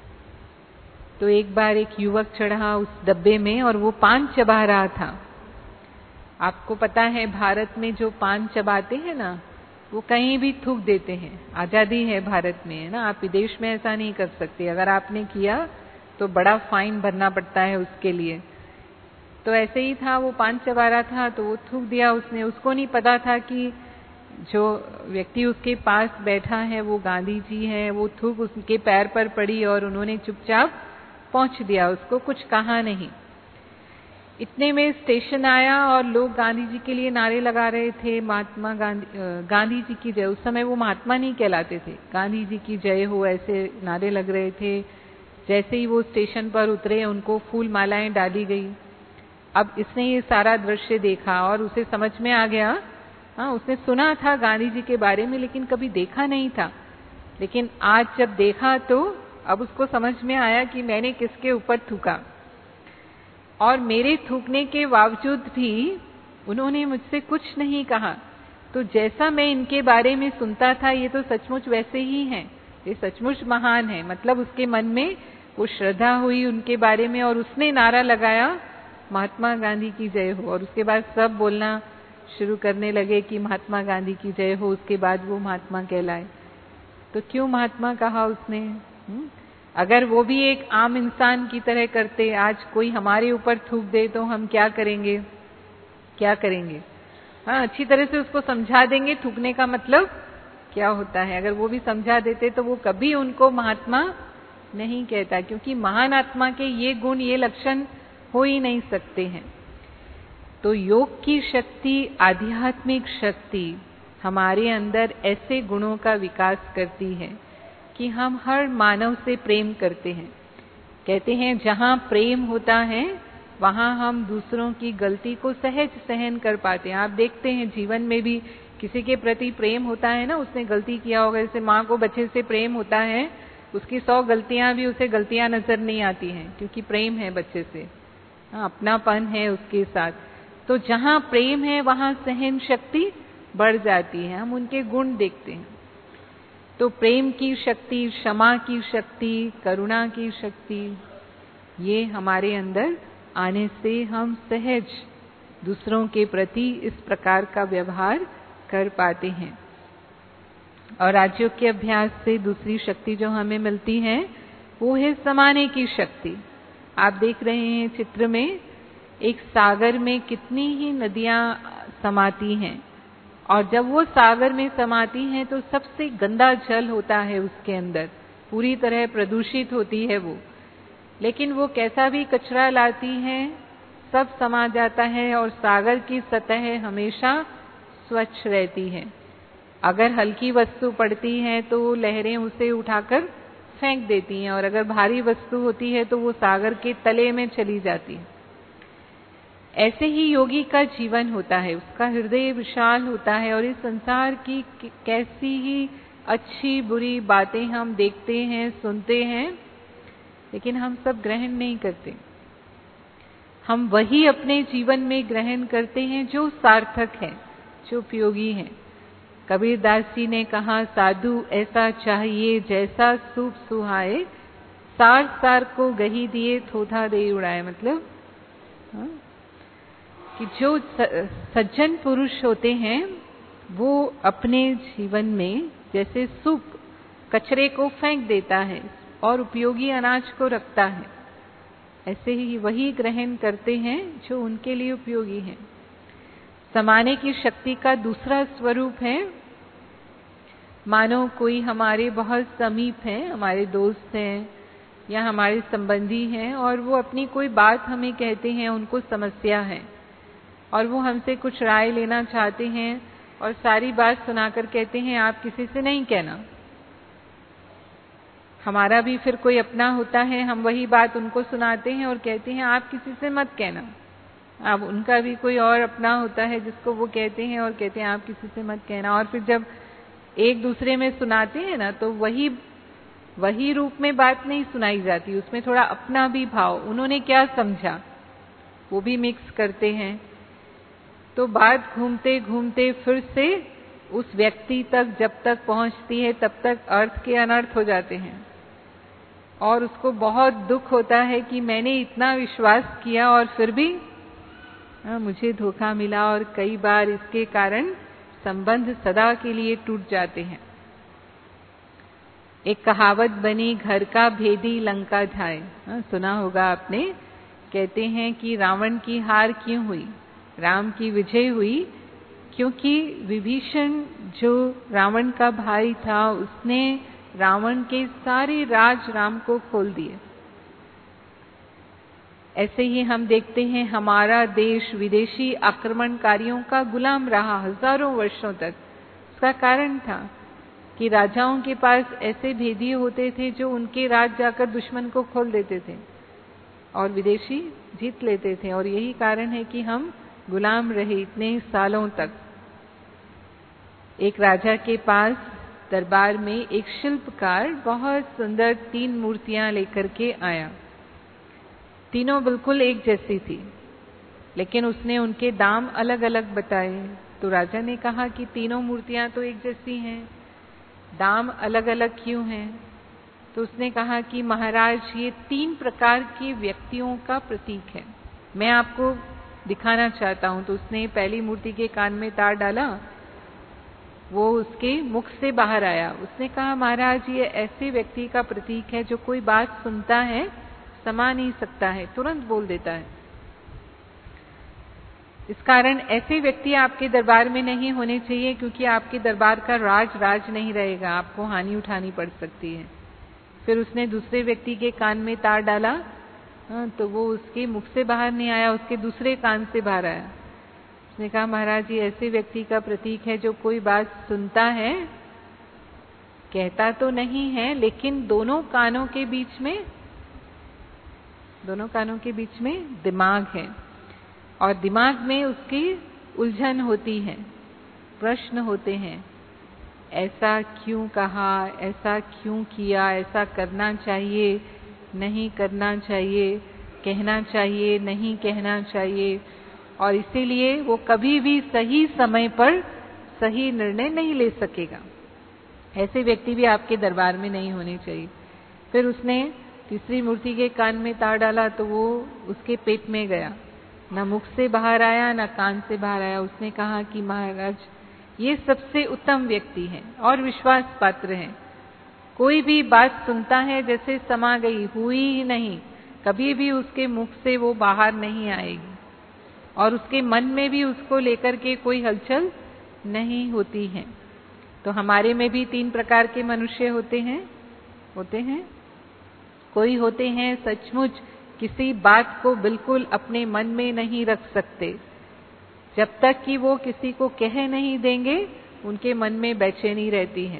तो एक बार एक युवक चढ़ा उस डब्बे में और वो पान चबा रहा था। आपको पता है भारत में जो पान चबाते हैं ना, वो कहीं भी थूक देते हैं। आजादी है भारत में, है ना। आप विदेश में ऐसा नहीं कर सकते। अगर आपने किया तो बड़ा फाइन भरना पड़ता है उसके लिए। तो ऐसे ही था, वो पान चबा रहा था तो वो थूक दिया उसने। उसको नहीं पता था कि जो व्यक्ति उसके पास बैठा है वो गांधी जी है। वो थूक उसके पैर पर पड़ी और उन्होंने चुपचाप पहुंच दिया, उसको कुछ कहा नहीं। इतने में स्टेशन आया और लोग गांधी जी के लिए नारे लगा रहे थे, महात्मा गांधी गांधी जी की जय। उस समय वो महात्मा नहीं कहलाते थे, गांधी जी की जय हो ऐसे नारे लग रहे थे। जैसे ही वो स्टेशन पर उतरे उनको फूल मालाएं डाली गई। अब इसने ये सारा दृश्य देखा और उसे समझ में आ गया। हाँ, उसने सुना था गांधी जी के बारे में लेकिन कभी देखा नहीं था। लेकिन आज जब देखा तो अब उसको समझ में आया कि मैंने किसके ऊपर थूका। और मेरे थूकने के बावजूद भी उन्होंने मुझसे कुछ नहीं कहा। तो जैसा मैं इनके बारे में सुनता था ये तो सचमुच वैसे ही हैं, ये सचमुच महान है। मतलब उसके मन में वो श्रद्धा हुई उनके बारे में और उसने नारा लगाया, महात्मा गांधी की जय हो। और उसके बाद सब बोलना शुरू करने लगे कि महात्मा गांधी की जय हो। उसके बाद वो महात्मा कहलाए। तो क्यों महात्मा कहा उसने? हुँ? अगर वो भी एक आम इंसान की तरह करते, आज कोई हमारे ऊपर थूक दे तो हम क्या करेंगे? क्या करेंगे? हाँ, अच्छी तरह से उसको समझा देंगे थूकने का मतलब क्या होता है। अगर वो भी समझा देते तो वो कभी उनको महात्मा नहीं कहता, क्योंकि महान आत्मा के ये गुण, ये लक्षण हो ही नहीं सकते हैं। तो योग की शक्ति, आध्यात्मिक शक्ति हमारे अंदर ऐसे गुणों का विकास करती है कि हम हर मानव से प्रेम करते हैं। कहते हैं जहाँ प्रेम होता है वहाँ हम दूसरों की गलती को सहज सहन कर पाते हैं। आप देखते हैं जीवन में भी किसी के प्रति प्रेम होता है ना, उसने गलती किया होगा, जैसे माँ को बच्चे से प्रेम होता है, उसकी सौ गलतियां भी उसे गलतियां नजर नहीं आती हैं, क्योंकि प्रेम है बच्चे से, अपनापन है उसके साथ। तो जहाँ प्रेम है वहाँ सहन शक्ति बढ़ जाती है। हम उनके गुण देखते हैं। तो प्रेम की शक्ति, क्षमा की शक्ति, करुणा की शक्ति, ये हमारे अंदर आने से हम सहज दूसरों के प्रति इस प्रकार का व्यवहार कर पाते हैं। और राजयोग के अभ्यास से दूसरी शक्ति जो हमें मिलती है वो है समाने की शक्ति। आप देख रहे हैं चित्र में, एक सागर में कितनी ही नदियां समाती हैं, और जब वो सागर में समाती हैं तो सबसे गंदा जल होता है उसके अंदर, पूरी तरह प्रदूषित होती है वो। लेकिन वो कैसा भी कचरा लाती हैं सब समा जाता है और सागर की सतह हमेशा स्वच्छ रहती है। अगर हल्की वस्तु पड़ती है तो लहरें उसे उठाकर फेंक देती हैं, और अगर भारी वस्तु होती है तो वो सागर के तले में चली जाती है। ऐसे ही योगी का जीवन होता है, उसका हृदय विशाल होता है, और इस संसार की कैसी ही अच्छी बुरी बातें हम देखते हैं, सुनते हैं, लेकिन हम सब ग्रहण नहीं करते। हम वही अपने जीवन में ग्रहण करते हैं जो सार्थक है, जो उपयोगी है। कबीरदास जी ने कहा, साधु ऐसा चाहिए जैसा सूप सुहाए, सार सार को गही दिए थोथा दे उड़ाए। मतलब हाँ? कि जो सज्जन पुरुष होते हैं वो अपने जीवन में जैसे सूप कचरे को फेंक देता है और उपयोगी अनाज को रखता है, ऐसे ही वही ग्रहण करते हैं जो उनके लिए उपयोगी है। समाने की शक्ति का दूसरा स्वरूप है, मानो कोई हमारे बहुत समीप हैं, हमारे दोस्त हैं या हमारे संबंधी हैं, और वो अपनी कोई बात हमें कहते हैं, उनको समस्या है और वो हमसे कुछ राय लेना चाहते हैं और सारी बात सुनाकर कहते हैं आप किसी से नहीं कहना। हमारा भी फिर कोई अपना होता है, हम वही बात उनको सुनाते हैं और कहते हैं आप किसी से मत कहना। अब उनका भी कोई और अपना होता है जिसको वो कहते हैं और कहते हैं आप किसी से मत कहना। और फिर जब एक दूसरे में सुनाते हैं ना, तो वही वही रूप में बात नहीं सुनाई जाती, उसमें थोड़ा अपना भी भाव, उन्होंने क्या समझा वो भी मिक्स करते हैं। तो बात घूमते घूमते फिर से उस व्यक्ति तक जब तक पहुंचती है तब तक अर्थ के अनर्थ हो जाते हैं और उसको बहुत दुख होता है कि मैंने इतना विश्वास किया और फिर भी आ, मुझे धोखा मिला, और कई बार इसके कारण संबंध सदा के लिए टूट जाते हैं। एक कहावत बनी, घर का भेदी लंका ढाए, सुना होगा आपने। कहते हैं कि रावण की हार क्यों हुई, राम की विजय हुई, क्योंकि विभीषण जो रावण का भाई था उसने रावण के सारे राज राम को खोल दिए। ऐसे ही हम देखते हैं हमारा देश विदेशी आक्रमणकारियों का गुलाम रहा हजारों वर्षों तक। उसका कारण था कि राजाओं के पास ऐसे भेदिए होते थे जो उनके राज जाकर दुश्मन को खोल देते थे और विदेशी जीत लेते थे, और यही कारण है कि हम गुलाम रहे इतने सालों तक। एक राजा के पास दरबार में एक शिल्पकार बहुत सुंदर तीन मूर्तियां लेकर के आया। तीनों बिल्कुल एक जैसी थी, लेकिन उसने उनके दाम अलग अलग बताए। तो राजा ने कहा कि तीनों मूर्तियां तो एक जैसी हैं, दाम अलग अलग क्यों हैं? तो उसने कहा कि महाराज ये तीन प्रकार के व्यक्तियों का प्रतीक है, मैं आपको दिखाना चाहता हूं। तो उसने पहली मूर्ति के कान में तार डाला, वो उसके मुख से बाहर आया। उसने कहा महाराज ये ऐसे व्यक्ति का प्रतीक है जो कोई बात सुनता है, समा नहीं सकता है, तुरंत बोल देता है। इस कारण ऐसे व्यक्ति आपके दरबार में नहीं होने चाहिए, क्योंकि आपके दरबार का राज राज नहीं रहेगा, आपको हानि उठानी पड़ सकती है। फिर उसने दूसरे व्यक्ति के कान में तार डाला, तो वो उसके मुख से बाहर नहीं आया, उसके दूसरे कान से बाहर आया। उसने कहा महाराज ये ऐसे व्यक्ति का प्रतीक है जो कोई बात सुनता है, कहता तो नहीं है, लेकिन दोनों कानों के बीच में दोनों कानों के बीच में दिमाग है, और दिमाग में उसकी उलझन होती है, प्रश्न होते हैं, ऐसा क्यों कहा, ऐसा क्यों किया, ऐसा करना चाहिए, नहीं करना चाहिए, कहना चाहिए, नहीं कहना चाहिए, और इसीलिए वो कभी भी सही समय पर सही निर्णय नहीं ले सकेगा। ऐसे व्यक्ति भी आपके दरबार में नहीं होने चाहिए। फिर उसने तीसरी मूर्ति के कान में तार डाला, तो वो उसके पेट में गया, ना मुख से बाहर आया ना कान से बाहर आया। उसने कहा कि महाराज ये सबसे उत्तम व्यक्ति है और विश्वास पात्र है, कोई भी बात सुनता है जैसे समा गई, हुई ही नहीं, कभी भी उसके मुख से वो बाहर नहीं आएगी, और उसके मन में भी उसको लेकर के कोई हलचल नहीं होती है। तो हमारे में भी तीन प्रकार के मनुष्य होते हैं होते हैं कोई होते हैं सचमुच किसी बात को बिल्कुल अपने मन में नहीं रख सकते, जब तक कि वो किसी को कह नहीं देंगे उनके मन में बेचैनी रहती है।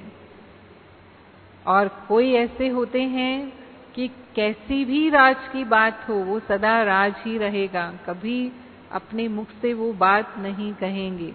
और कोई ऐसे होते हैं कि कैसी भी राज की बात हो वो सदा राज ही रहेगा, कभी अपने मुख से वो बात नहीं कहेंगे।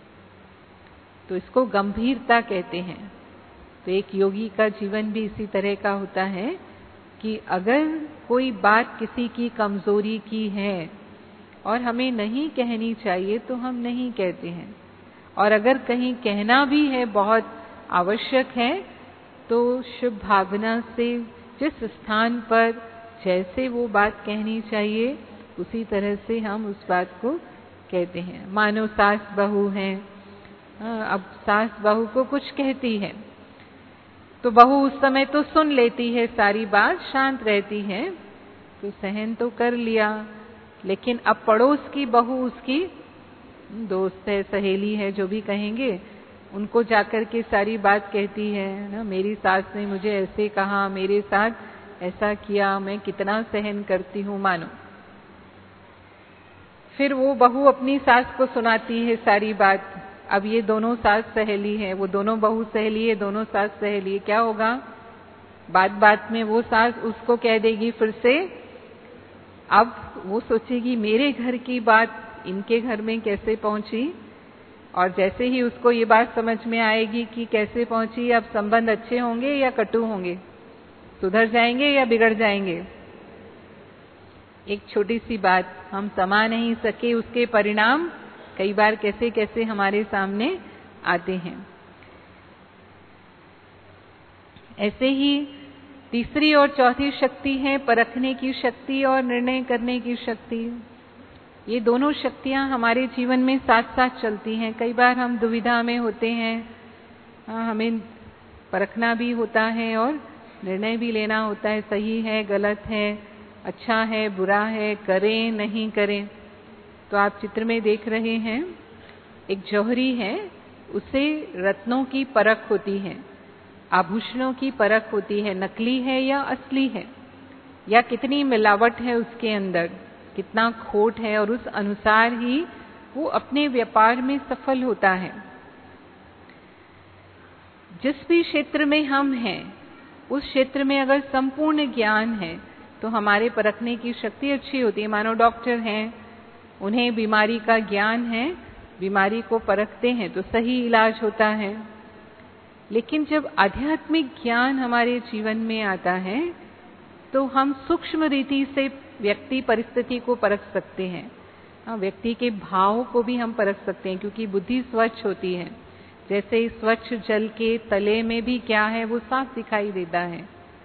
तो इसको गंभीरता कहते हैं। तो एक योगी का जीवन भी इसी तरह का होता है कि अगर कोई बात किसी की कमजोरी की है और हमें नहीं कहनी चाहिए तो हम नहीं कहते हैं, और अगर कहीं कहना भी है बहुत आवश्यक है तो शुभ भावना से जिस स्थान पर जैसे वो बात कहनी चाहिए उसी तरह से हम उस बात को कहते हैं। मानो सास बहू हैं, अब सास बहू को कुछ कहती है तो बहू उस समय तो सुन लेती है सारी बात, शांत रहती है, तो सहन तो कर लिया। लेकिन अब पड़ोस की बहू, उसकी दोस्त है, सहेली है, जो भी कहेंगे, उनको जाकर के सारी बात कहती है ना, मेरी सास ने मुझे ऐसे कहा, मेरे साथ ऐसा किया, मैं कितना सहन करती हूँ, मानो। फिर वो बहू अपनी सास को सुनाती है सारी बात। अब ये दोनों सास सहेली है, वो दोनों बहू सहेली है, दोनों सास सहेली है। क्या होगा? बात बात में वो सास उसको कह देगी फिर से। अब वो सोचेगी मेरे घर की बात इनके घर में कैसे पहुंची, और जैसे ही उसको ये बात समझ में आएगी कि कैसे पहुंची, अब संबंध अच्छे होंगे या कटु होंगे, सुधर जाएंगे या बिगड़ जाएंगे। एक छोटी सी बात हम समा नहीं सके, उसके परिणाम कई बार कैसे कैसे हमारे सामने आते हैं। ऐसे ही तीसरी और चौथी शक्ति है परखने की शक्ति और निर्णय करने की शक्ति। ये दोनों शक्तियां हमारे जीवन में साथ साथ चलती हैं। कई बार हम दुविधा में होते हैं, हमें परखना भी होता है और निर्णय भी लेना होता है, सही है गलत है, अच्छा है बुरा है, करें नहीं करें। तो आप चित्र में देख रहे हैं, एक जौहरी है, उसे रत्नों की परख होती है, आभूषणों की परख होती है, नकली है या असली है, या कितनी मिलावट है उसके अंदर, कितना खोट है, और उस अनुसार ही वो अपने व्यापार में सफल होता है। जिस भी क्षेत्र में हम हैं, उस क्षेत्र में अगर संपूर्ण ज्ञान है तो हमारे परखने की शक्ति अच्छी होती है। मानो डॉक्टर हैं, उन्हें बीमारी का ज्ञान है, बीमारी को परखते हैं तो सही इलाज होता है। लेकिन जब आध्यात्मिक ज्ञान हमारे जीवन में आता है तो हम सूक्ष्म रीति से व्यक्ति परिस्थिति को परख सकते हैं। हाँ, व्यक्ति के भाव को भी हम परख सकते हैं, क्योंकि बुद्धि स्वच्छ होती है। जैसे स्वच्छ जल के तले में भी क्या है वो साफ दिखाई देता है।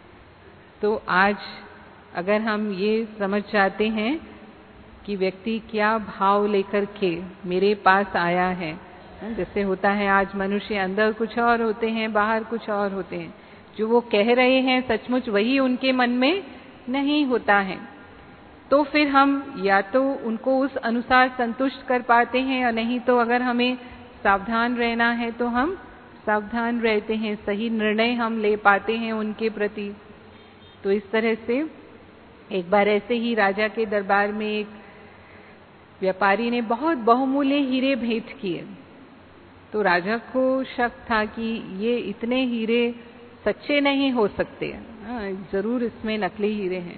तो आज अगर हम ये समझ जाते हैं कि व्यक्ति क्या भाव लेकर के मेरे पास आया है, जैसे होता है आज मनुष्य अंदर कुछ और होते हैं, बाहर कुछ और होते हैं, जो वो कह रहे हैं सचमुच वही उनके मन में नहीं होता है, तो फिर हम या तो उनको उस अनुसार संतुष्ट कर पाते हैं, या नहीं तो अगर हमें सावधान रहना है तो हम सावधान रहते हैं, सही निर्णय हम ले पाते हैं उनके प्रति। तो इस तरह से एक बार ऐसे ही राजा के दरबार में एक व्यापारी ने बहुत बहुमूल्य हीरे भेंट किए। तो राजा को शक था कि ये इतने हीरे सच्चे नहीं हो सकते, हाँ, जरूर इसमें नकली हीरे हैं।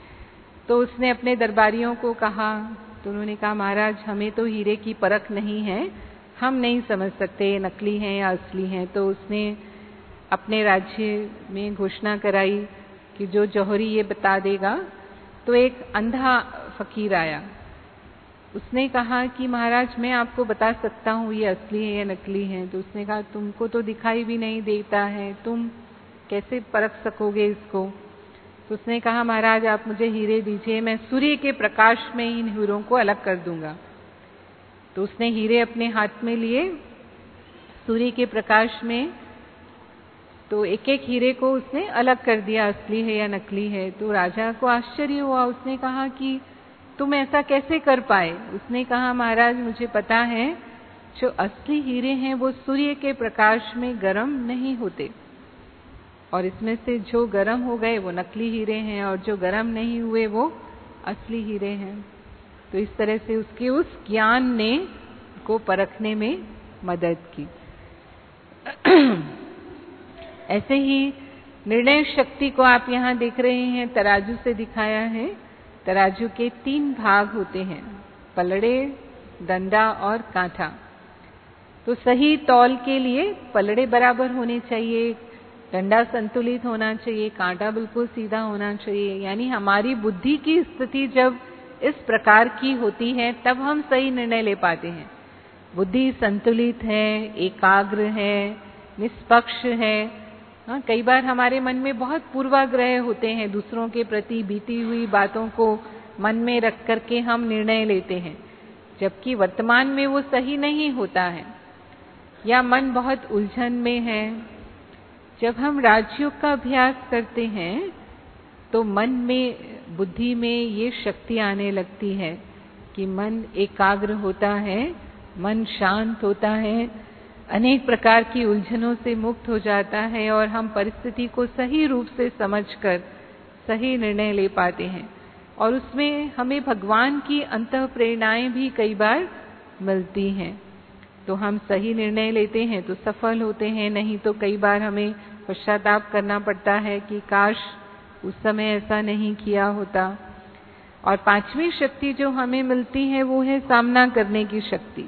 तो उसने अपने दरबारियों को कहा, तो उन्होंने कहा महाराज हमें तो हीरे की परख नहीं है, हम नहीं समझ सकते नकली हैं या असली हैं। तो उसने अपने राज्य में घोषणा कराई कि जो जौहरी ये बता देगा। तो एक अंधा फकीर आया, उसने कहा कि महाराज मैं आपको बता सकता हूँ ये असली है या नकली है। तो उसने कहा तुमको तो दिखाई भी नहीं देता है, तुम कैसे परख सकोगे इसको। तो उसने कहा महाराज आप मुझे हीरे दीजिए, मैं सूर्य के प्रकाश में इन हीरों को अलग कर दूंगा। तो उसने हीरे अपने हाथ में लिए, सूर्य के प्रकाश में तो एक एक हीरे को उसने अलग कर दिया, असली है या नकली है। तो राजा को आश्चर्य हुआ, उसने कहा कि तुम ऐसा कैसे कर पाए। उसने कहा महाराज मुझे पता है जो असली हीरे हैं वो सूर्य के प्रकाश में गर्म नहीं होते, और इसमें से जो गर्म हो गए वो नकली हीरे हैं, और जो गर्म नहीं हुए वो असली हीरे हैं। तो इस तरह से उसके उस ज्ञान ने को परखने में मदद की। ऐसे ही निर्णय शक्ति को आप यहाँ देख रहे हैं, तराजू से दिखाया है। तराजू के तीन भाग होते हैं, पलड़े, डंडा और कांटा। तो सही तौल के लिए पलड़े बराबर होने चाहिए, डंडा संतुलित होना चाहिए, कांटा बिल्कुल सीधा होना चाहिए। यानी हमारी बुद्धि की स्थिति जब इस प्रकार की होती है तब हम सही निर्णय ले पाते हैं। बुद्धि संतुलित है, एकाग्र है, निष्पक्ष है। हाँ, कई बार हमारे मन में बहुत पूर्वाग्रह होते हैं, दूसरों के प्रति बीती हुई बातों को मन में रख करके हम निर्णय लेते हैं, जबकि वर्तमान में वो सही नहीं होता है। या मन बहुत उलझन में है। जब हम राजयोग का अभ्यास करते हैं तो मन में, बुद्धि में ये शक्ति आने लगती है कि मन एकाग्र होता है, मन शांत होता है, अनेक प्रकार की उलझनों से मुक्त हो जाता है और हम परिस्थिति को सही रूप से समझकर सही निर्णय ले पाते हैं। और उसमें हमें भगवान की अंतः प्रेरणाएं भी कई बार मिलती हैं। तो हम सही निर्णय लेते हैं तो सफल होते हैं, नहीं तो कई बार हमें पश्चाताप करना पड़ता है कि काश उस समय ऐसा नहीं किया होता। और पांचवी शक्ति जो हमें मिलती है वो है सामना करने की शक्ति।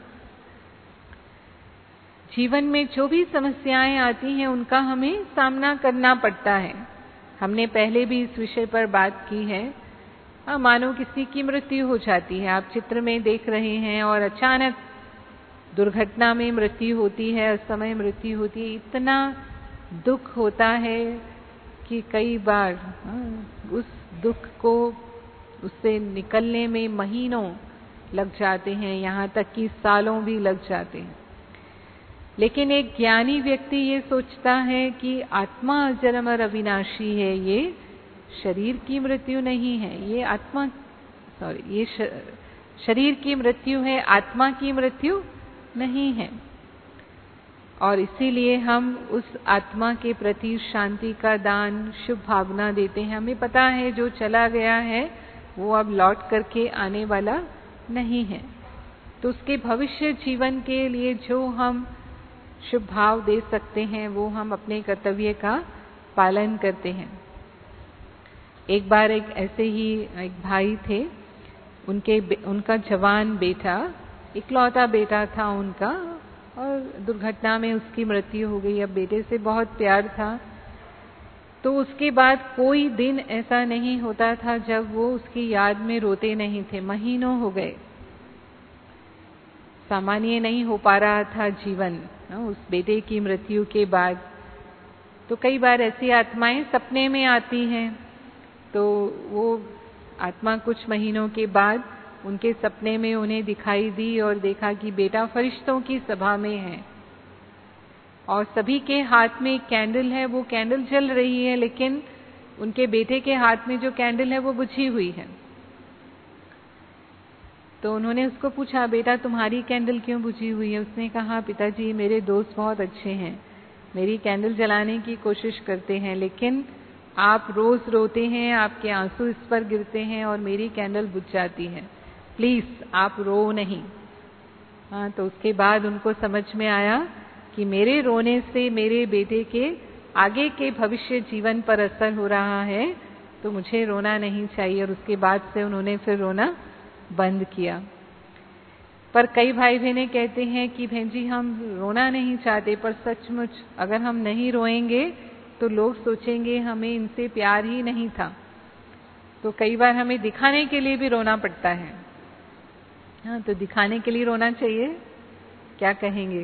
जीवन में जो भी समस्याएं आती हैं उनका हमें सामना करना पड़ता है। हमने पहले भी इस विषय पर बात की है। मानो किसी की मृत्यु हो जाती है, आप चित्र में देख रहे हैं, और अचानक दुर्घटना में मृत्यु होती है, असमय मृत्यु होती है। इतना दुख होता है कि कई बार उस दुख को, उससे निकलने में महीनों लग जाते हैं, यहाँ तक कि सालों भी लग जाते हैं। लेकिन एक ज्ञानी व्यक्ति ये सोचता है कि आत्मा अजर और अविनाशी है, ये शरीर की मृत्यु नहीं है, ये आत्मा सॉरी ये श, शरीर की मृत्यु है, आत्मा की मृत्यु नहीं है। और इसीलिए हम उस आत्मा के प्रति शांति का दान, शुभ भावना देते हैं। हमें पता है जो चला गया है वो अब लौट करके आने वाला नहीं है, तो उसके भविष्य जीवन के लिए जो हम शुभ भाव दे सकते हैं वो हम अपने कर्तव्य का पालन करते हैं। एक बार एक ऐसे ही एक भाई थे, उनके उनका जवान बेटा, इकलौता बेटा था उनका, और दुर्घटना में उसकी मृत्यु हो गई। अब बेटे से बहुत प्यार था, तो उसके बाद कोई दिन ऐसा नहीं होता था जब वो उसकी याद में रोते नहीं थे। महीनों हो गए, सामान्य नहीं हो पा रहा था जीवन उस बेटे की मृत्यु के बाद। तो कई बार ऐसी आत्माएं सपने में आती हैं, तो वो आत्मा कुछ महीनों के बाद उनके सपने में उन्हें दिखाई दी और देखा कि बेटा फरिश्तों की सभा में है और सभी के हाथ में एक कैंडल है, वो कैंडल जल रही है, लेकिन उनके बेटे के हाथ में जो कैंडल है वो बुझी हुई है। तो उन्होंने उसको पूछा, बेटा तुम्हारी कैंडल क्यों बुझी हुई है? उसने कहा, पिताजी मेरे दोस्त बहुत अच्छे हैं, मेरी कैंडल जलाने की कोशिश करते हैं, लेकिन आप रोज रोते हैं, आपके आंसू इस पर गिरते हैं और मेरी कैंडल बुझ जाती है, प्लीज आप रो नहीं। हाँ, तो उसके बाद उनको समझ में आया कि मेरे रोने से मेरे बेटे के आगे के भविष्य जीवन पर असर हो रहा है, तो मुझे रोना नहीं चाहिए। और उसके बाद से उन्होंने फिर रोना बंद किया। पर कई भाई बहनें कहते हैं कि बहन जी हम रोना नहीं चाहते, पर सचमुच अगर हम नहीं रोएंगे तो लोग सोचेंगे हमें इनसे प्यार ही नहीं था। तो कई बार हमें दिखाने के लिए भी रोना पड़ता है। हाँ, तो दिखाने के लिए रोना चाहिए, क्या कहेंगे?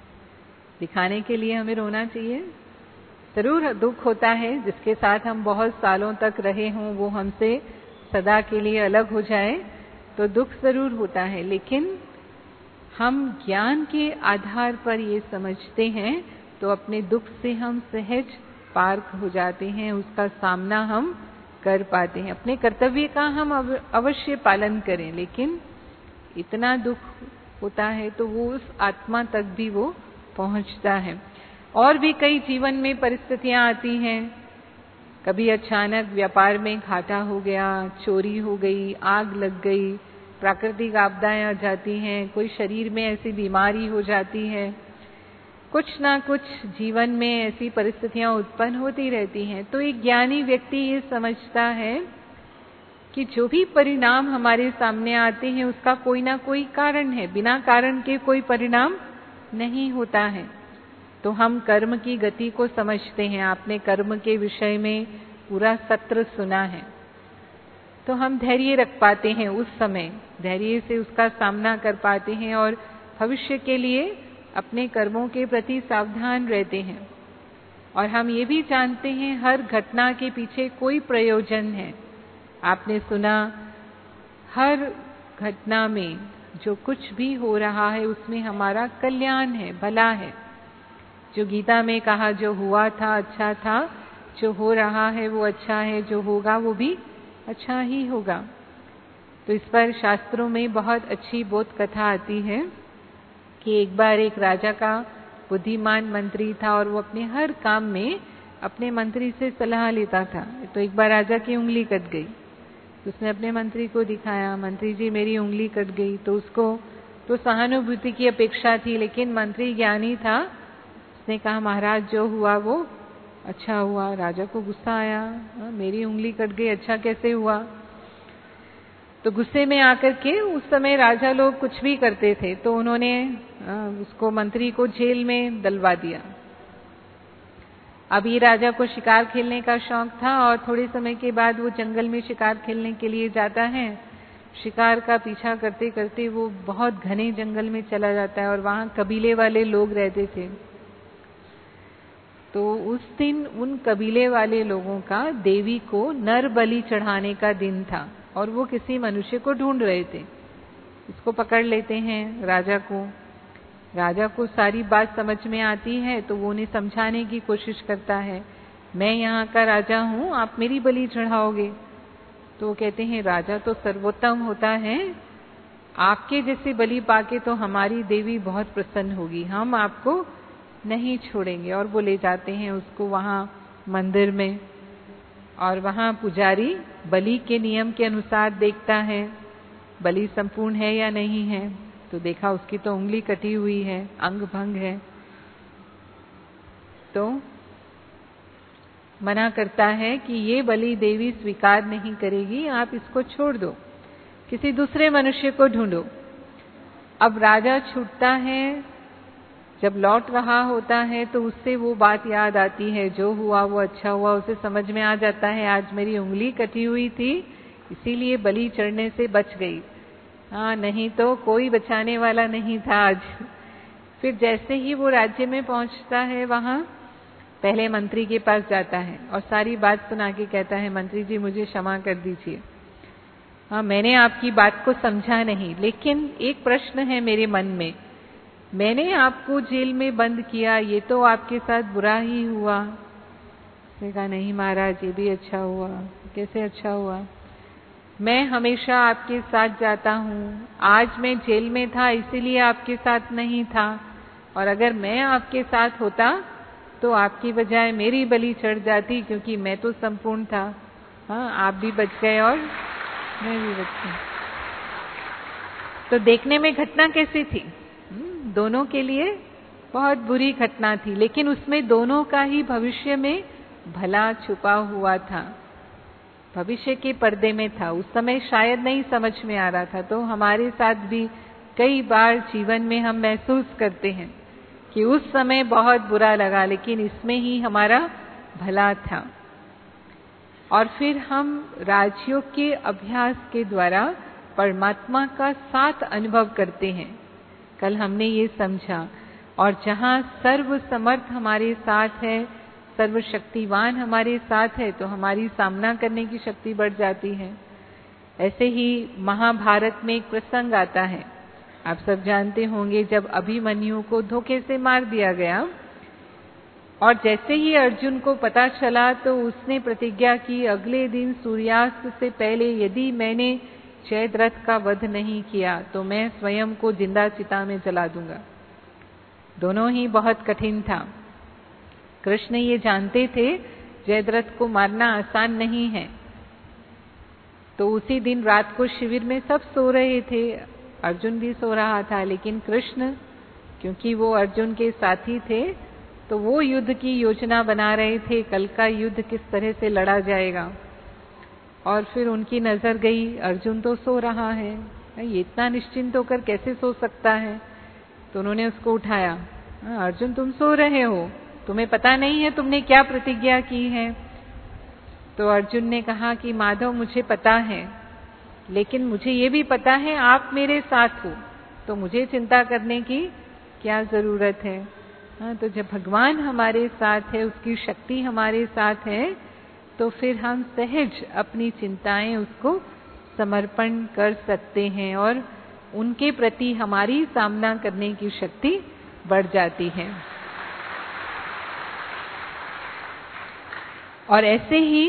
दिखाने के लिए हमें रोना चाहिए? जरूर दुख होता है, जिसके साथ हम बहुत सालों तक रहे हों वो हमसे सदा के लिए अलग हो जाए तो दुख जरूर होता है, लेकिन हम ज्ञान के आधार पर ये समझते हैं तो अपने दुख से हम सहज पार हो जाते हैं, उसका सामना हम कर पाते हैं। अपने कर्तव्य का हम अवश्य पालन करें, लेकिन इतना दुख होता है तो वो उस आत्मा तक भी वो पहुंचता है। और भी कई जीवन में परिस्थितियां आती हैं, कभी अचानक व्यापार में घाटा हो गया, चोरी हो गई, आग लग गई, प्राकृतिक आपदाएं आ जाती हैं, कोई शरीर में ऐसी बीमारी हो जाती है, कुछ ना कुछ जीवन में ऐसी परिस्थितियां उत्पन्न होती रहती हैं। तो एक ज्ञानी व्यक्ति ये समझता है कि जो भी परिणाम हमारे सामने आते हैं उसका कोई ना कोई कारण है, बिना कारण के कोई परिणाम नहीं होता है। तो हम कर्म की गति को समझते हैं, आपने कर्म के विषय में पूरा सत्र सुना है, तो हम धैर्य रख पाते हैं, उस समय धैर्य से उसका सामना कर पाते हैं और भविष्य के लिए अपने कर्मों के प्रति सावधान रहते हैं। और हम ये भी जानते हैं हर घटना के पीछे कोई प्रयोजन है। आपने सुना हर घटना में जो कुछ भी हो रहा है उसमें हमारा कल्याण है, भला है। जो गीता में कहा, जो हुआ था अच्छा था, जो हो रहा है वो अच्छा है, जो होगा वो भी अच्छा ही होगा। तो इस पर शास्त्रों में बहुत अच्छी बोध कथा आती है कि एक बार एक राजा का बुद्धिमान मंत्री था और वो अपने हर काम में अपने मंत्री से सलाह लेता था। तो एक बार राजा की उंगली कट गई, उसने अपने मंत्री को दिखाया, मंत्री जी मेरी उंगली कट गई। तो उसको तो सहानुभूति की अपेक्षा थी, लेकिन मंत्री ज्ञानी था, उसने कहा महाराज जो हुआ वो अच्छा हुआ। राजा को गुस्सा आया, मेरी उंगली कट गई, अच्छा कैसे हुआ। तो गुस्से में आकर के उस समय राजा लोग कुछ भी करते थे, तो उन्होंने उसको मंत्री को जेल में डलवा दिया। अब ये राजा को शिकार खेलने का शौक था और थोड़े समय के बाद वो जंगल में शिकार खेलने के लिए जाता है। शिकार का पीछा करते करते वो बहुत घने जंगल में चला जाता है और वहां कबीले वाले लोग रहते थे। तो उस दिन उन कबीले वाले लोगों का देवी को नर बलि चढ़ाने का दिन था और वो किसी मनुष्य को ढूंढ रहे थे। इसको पकड़ लेते हैं राजा को। राजा को सारी बात समझ में आती है, तो वो उन्हें समझाने की कोशिश करता है, मैं यहाँ का राजा हूँ, आप मेरी बलि चढ़ाओगे। तो वो कहते हैं राजा तो सर्वोत्तम होता है, आपके जैसे बलि पाके तो हमारी देवी बहुत प्रसन्न होगी, हम आपको नहीं छोड़ेंगे। और वो ले जाते हैं उसको वहाँ मंदिर में, और वहाँ पुजारी बलि के नियम के अनुसार देखता है बलि संपूर्ण है या नहीं है। तो देखा उसकी तो उंगली कटी हुई है, अंग भंग है। तो मना करता है कि ये बलि देवी स्वीकार नहीं करेगी, आप इसको छोड़ दो, किसी दूसरे मनुष्य को ढूंढो। अब राजा छूटता है, जब लौट रहा होता है तो उससे वो बात याद आती है, जो हुआ वो अच्छा हुआ। उसे समझ में आ जाता है आज मेरी उंगली कटी हुई थी, इसीलिए बलि चढ़ने से बच गई, हाँ नहीं तो कोई बचाने वाला नहीं था आज। फिर जैसे ही वो राज्य में पहुंचता है, वहां पहले मंत्री के पास जाता है और सारी बात सुना के कहता है, मंत्री जी मुझे क्षमा कर दीजिए, हाँ मैंने आपकी बात को समझा नहीं, लेकिन एक प्रश्न है मेरे मन में, मैंने आपको जेल में बंद किया, ये तो आपके साथ बुरा ही हुआ। उसने कहा नहीं महाराज, ये भी अच्छा हुआ। कैसे अच्छा हुआ? मैं हमेशा आपके साथ जाता हूँ, आज मैं जेल में था इसीलिए आपके साथ नहीं था, और अगर मैं आपके साथ होता तो आपकी बजाय मेरी बलि चढ़ जाती, क्योंकि मैं तो संपूर्ण था। हाँ आप भी बच गए और मैं भी बच गई। तो देखने में घटना कैसी थी? दोनों के लिए बहुत बुरी घटना थी, लेकिन उसमें दोनों का ही भविष्य में भला छुपा हुआ था, भविष्य के पर्दे में था। उस समय शायद नहीं समझ में आ रहा था। तो हमारे साथ भी कई बार जीवन में हम महसूस करते हैं कि उस समय बहुत बुरा लगा, लेकिन इसमें ही हमारा भला था। और फिर हम राजयोग के अभ्यास के द्वारा परमात्मा का साथ अनुभव करते हैं। कल हमने ये समझा, और जहाँ सर्व समर्थ हमारे साथ है, सर्वशक्तिवान हमारे साथ है, तो हमारी सामना करने की शक्ति बढ़ जाती है। ऐसे ही महाभारत में एक प्रसंग आता है, आप सब जानते होंगे, जब अभिमन्यु को धोखे से मार दिया गया और जैसे ही अर्जुन को पता चला तो उसने प्रतिज्ञा की, अगले दिन सूर्यास्त से पहले यदि मैंने जयद्रथ का वध नहीं किया तो मैं स्वयं को जिंदा चिता में जला दूंगा। दोनों ही बहुत कठिन था। कृष्ण ये जानते थे जयद्रथ को मारना आसान नहीं है, तो उसी दिन रात को शिविर में सब सो रहे थे, अर्जुन भी सो रहा था, लेकिन कृष्ण क्योंकि वो अर्जुन के साथी थे तो वो युद्ध की योजना बना रहे थे, कल का युद्ध किस तरह से लड़ा जाएगा। और फिर उनकी नजर गई, अर्जुन तो सो रहा है, ये इतना निश्चिंत होकर कैसे सो सकता है। तो उन्होंने उसको उठाया, अर्जुन तुम सो रहे हो, तुम्हें पता नहीं है तुमने क्या प्रतिज्ञा की है। तो अर्जुन ने कहा कि माधव मुझे पता है, लेकिन मुझे ये भी पता है आप मेरे साथ हो, तो मुझे चिंता करने की क्या जरूरत है। हाँ, तो जब भगवान हमारे साथ है, उसकी शक्ति हमारे साथ है, तो फिर हम सहज अपनी चिंताएं उसको समर्पण कर सकते हैं और उनके प्रति हमारी सामना करने की शक्ति बढ़ जाती है। और ऐसे ही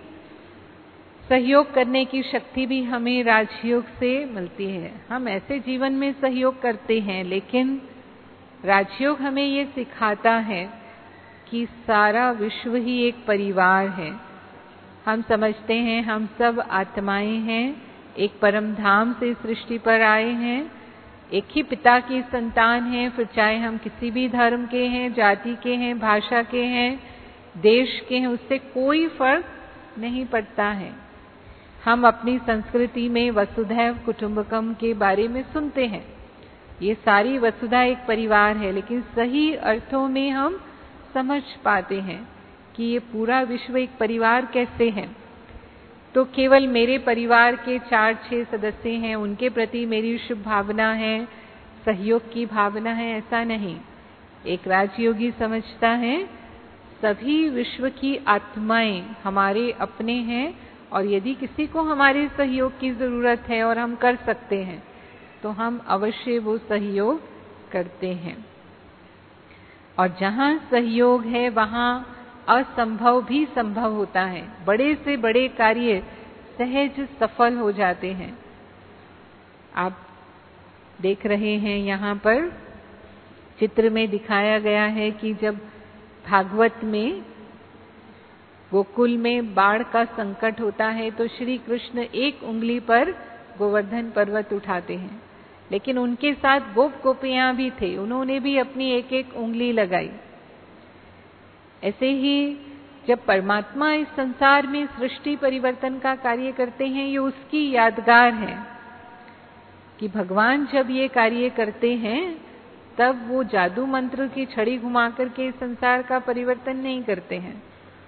सहयोग करने की शक्ति भी हमें राजयोग से मिलती है। हम ऐसे जीवन में सहयोग करते हैं, लेकिन राजयोग हमें ये सिखाता है कि सारा विश्व ही एक परिवार है। हम समझते हैं हम सब आत्माएं हैं, एक परम धाम से सृष्टि पर आए हैं, एक ही पिता की संतान हैं, फिर चाहे हम किसी भी धर्म के हैं, जाति के हैं, भाषा के हैं, देश के हैं, उससे कोई फर्क नहीं पड़ता है। हम अपनी संस्कृति में वसुधैव कुटुंबकम के बारे में सुनते हैं। ये सारी वसुधा एक परिवार है, लेकिन सही अर्थों में हम समझ पाते हैं कि ये पूरा विश्व एक परिवार कैसे है। तो केवल मेरे परिवार के चार छह सदस्य हैं, उनके प्रति मेरी शुभ भावना है, सहयोग की भावना है, ऐसा नहीं। एक राजयोगी समझता है सभी विश्व की आत्माएं हमारे अपने हैं, और यदि किसी को हमारे सहयोग की जरूरत है और हम कर सकते हैं तो हम अवश्य वो सहयोग करते हैं। और जहाँ सहयोग है वहाँ असंभव भी संभव होता है। बड़े से बड़े कार्य सहज सफल हो जाते हैं। आप देख रहे हैं यहाँ पर चित्र में दिखाया गया है कि जब भागवत में गोकुल में बाढ़ का संकट होता है तो श्री कृष्ण एक उंगली पर गोवर्धन पर्वत उठाते हैं, लेकिन उनके साथ गोप गोपियां भी थे, उन्होंने भी अपनी एक एक उंगली लगाई। ऐसे ही जब परमात्मा इस संसार में सृष्टि परिवर्तन का कार्य करते हैं, ये उसकी यादगार है कि भगवान जब ये कार्य करते हैं तब वो जादू मंत्र की छड़ी घुमा करके संसार का परिवर्तन नहीं करते हैं।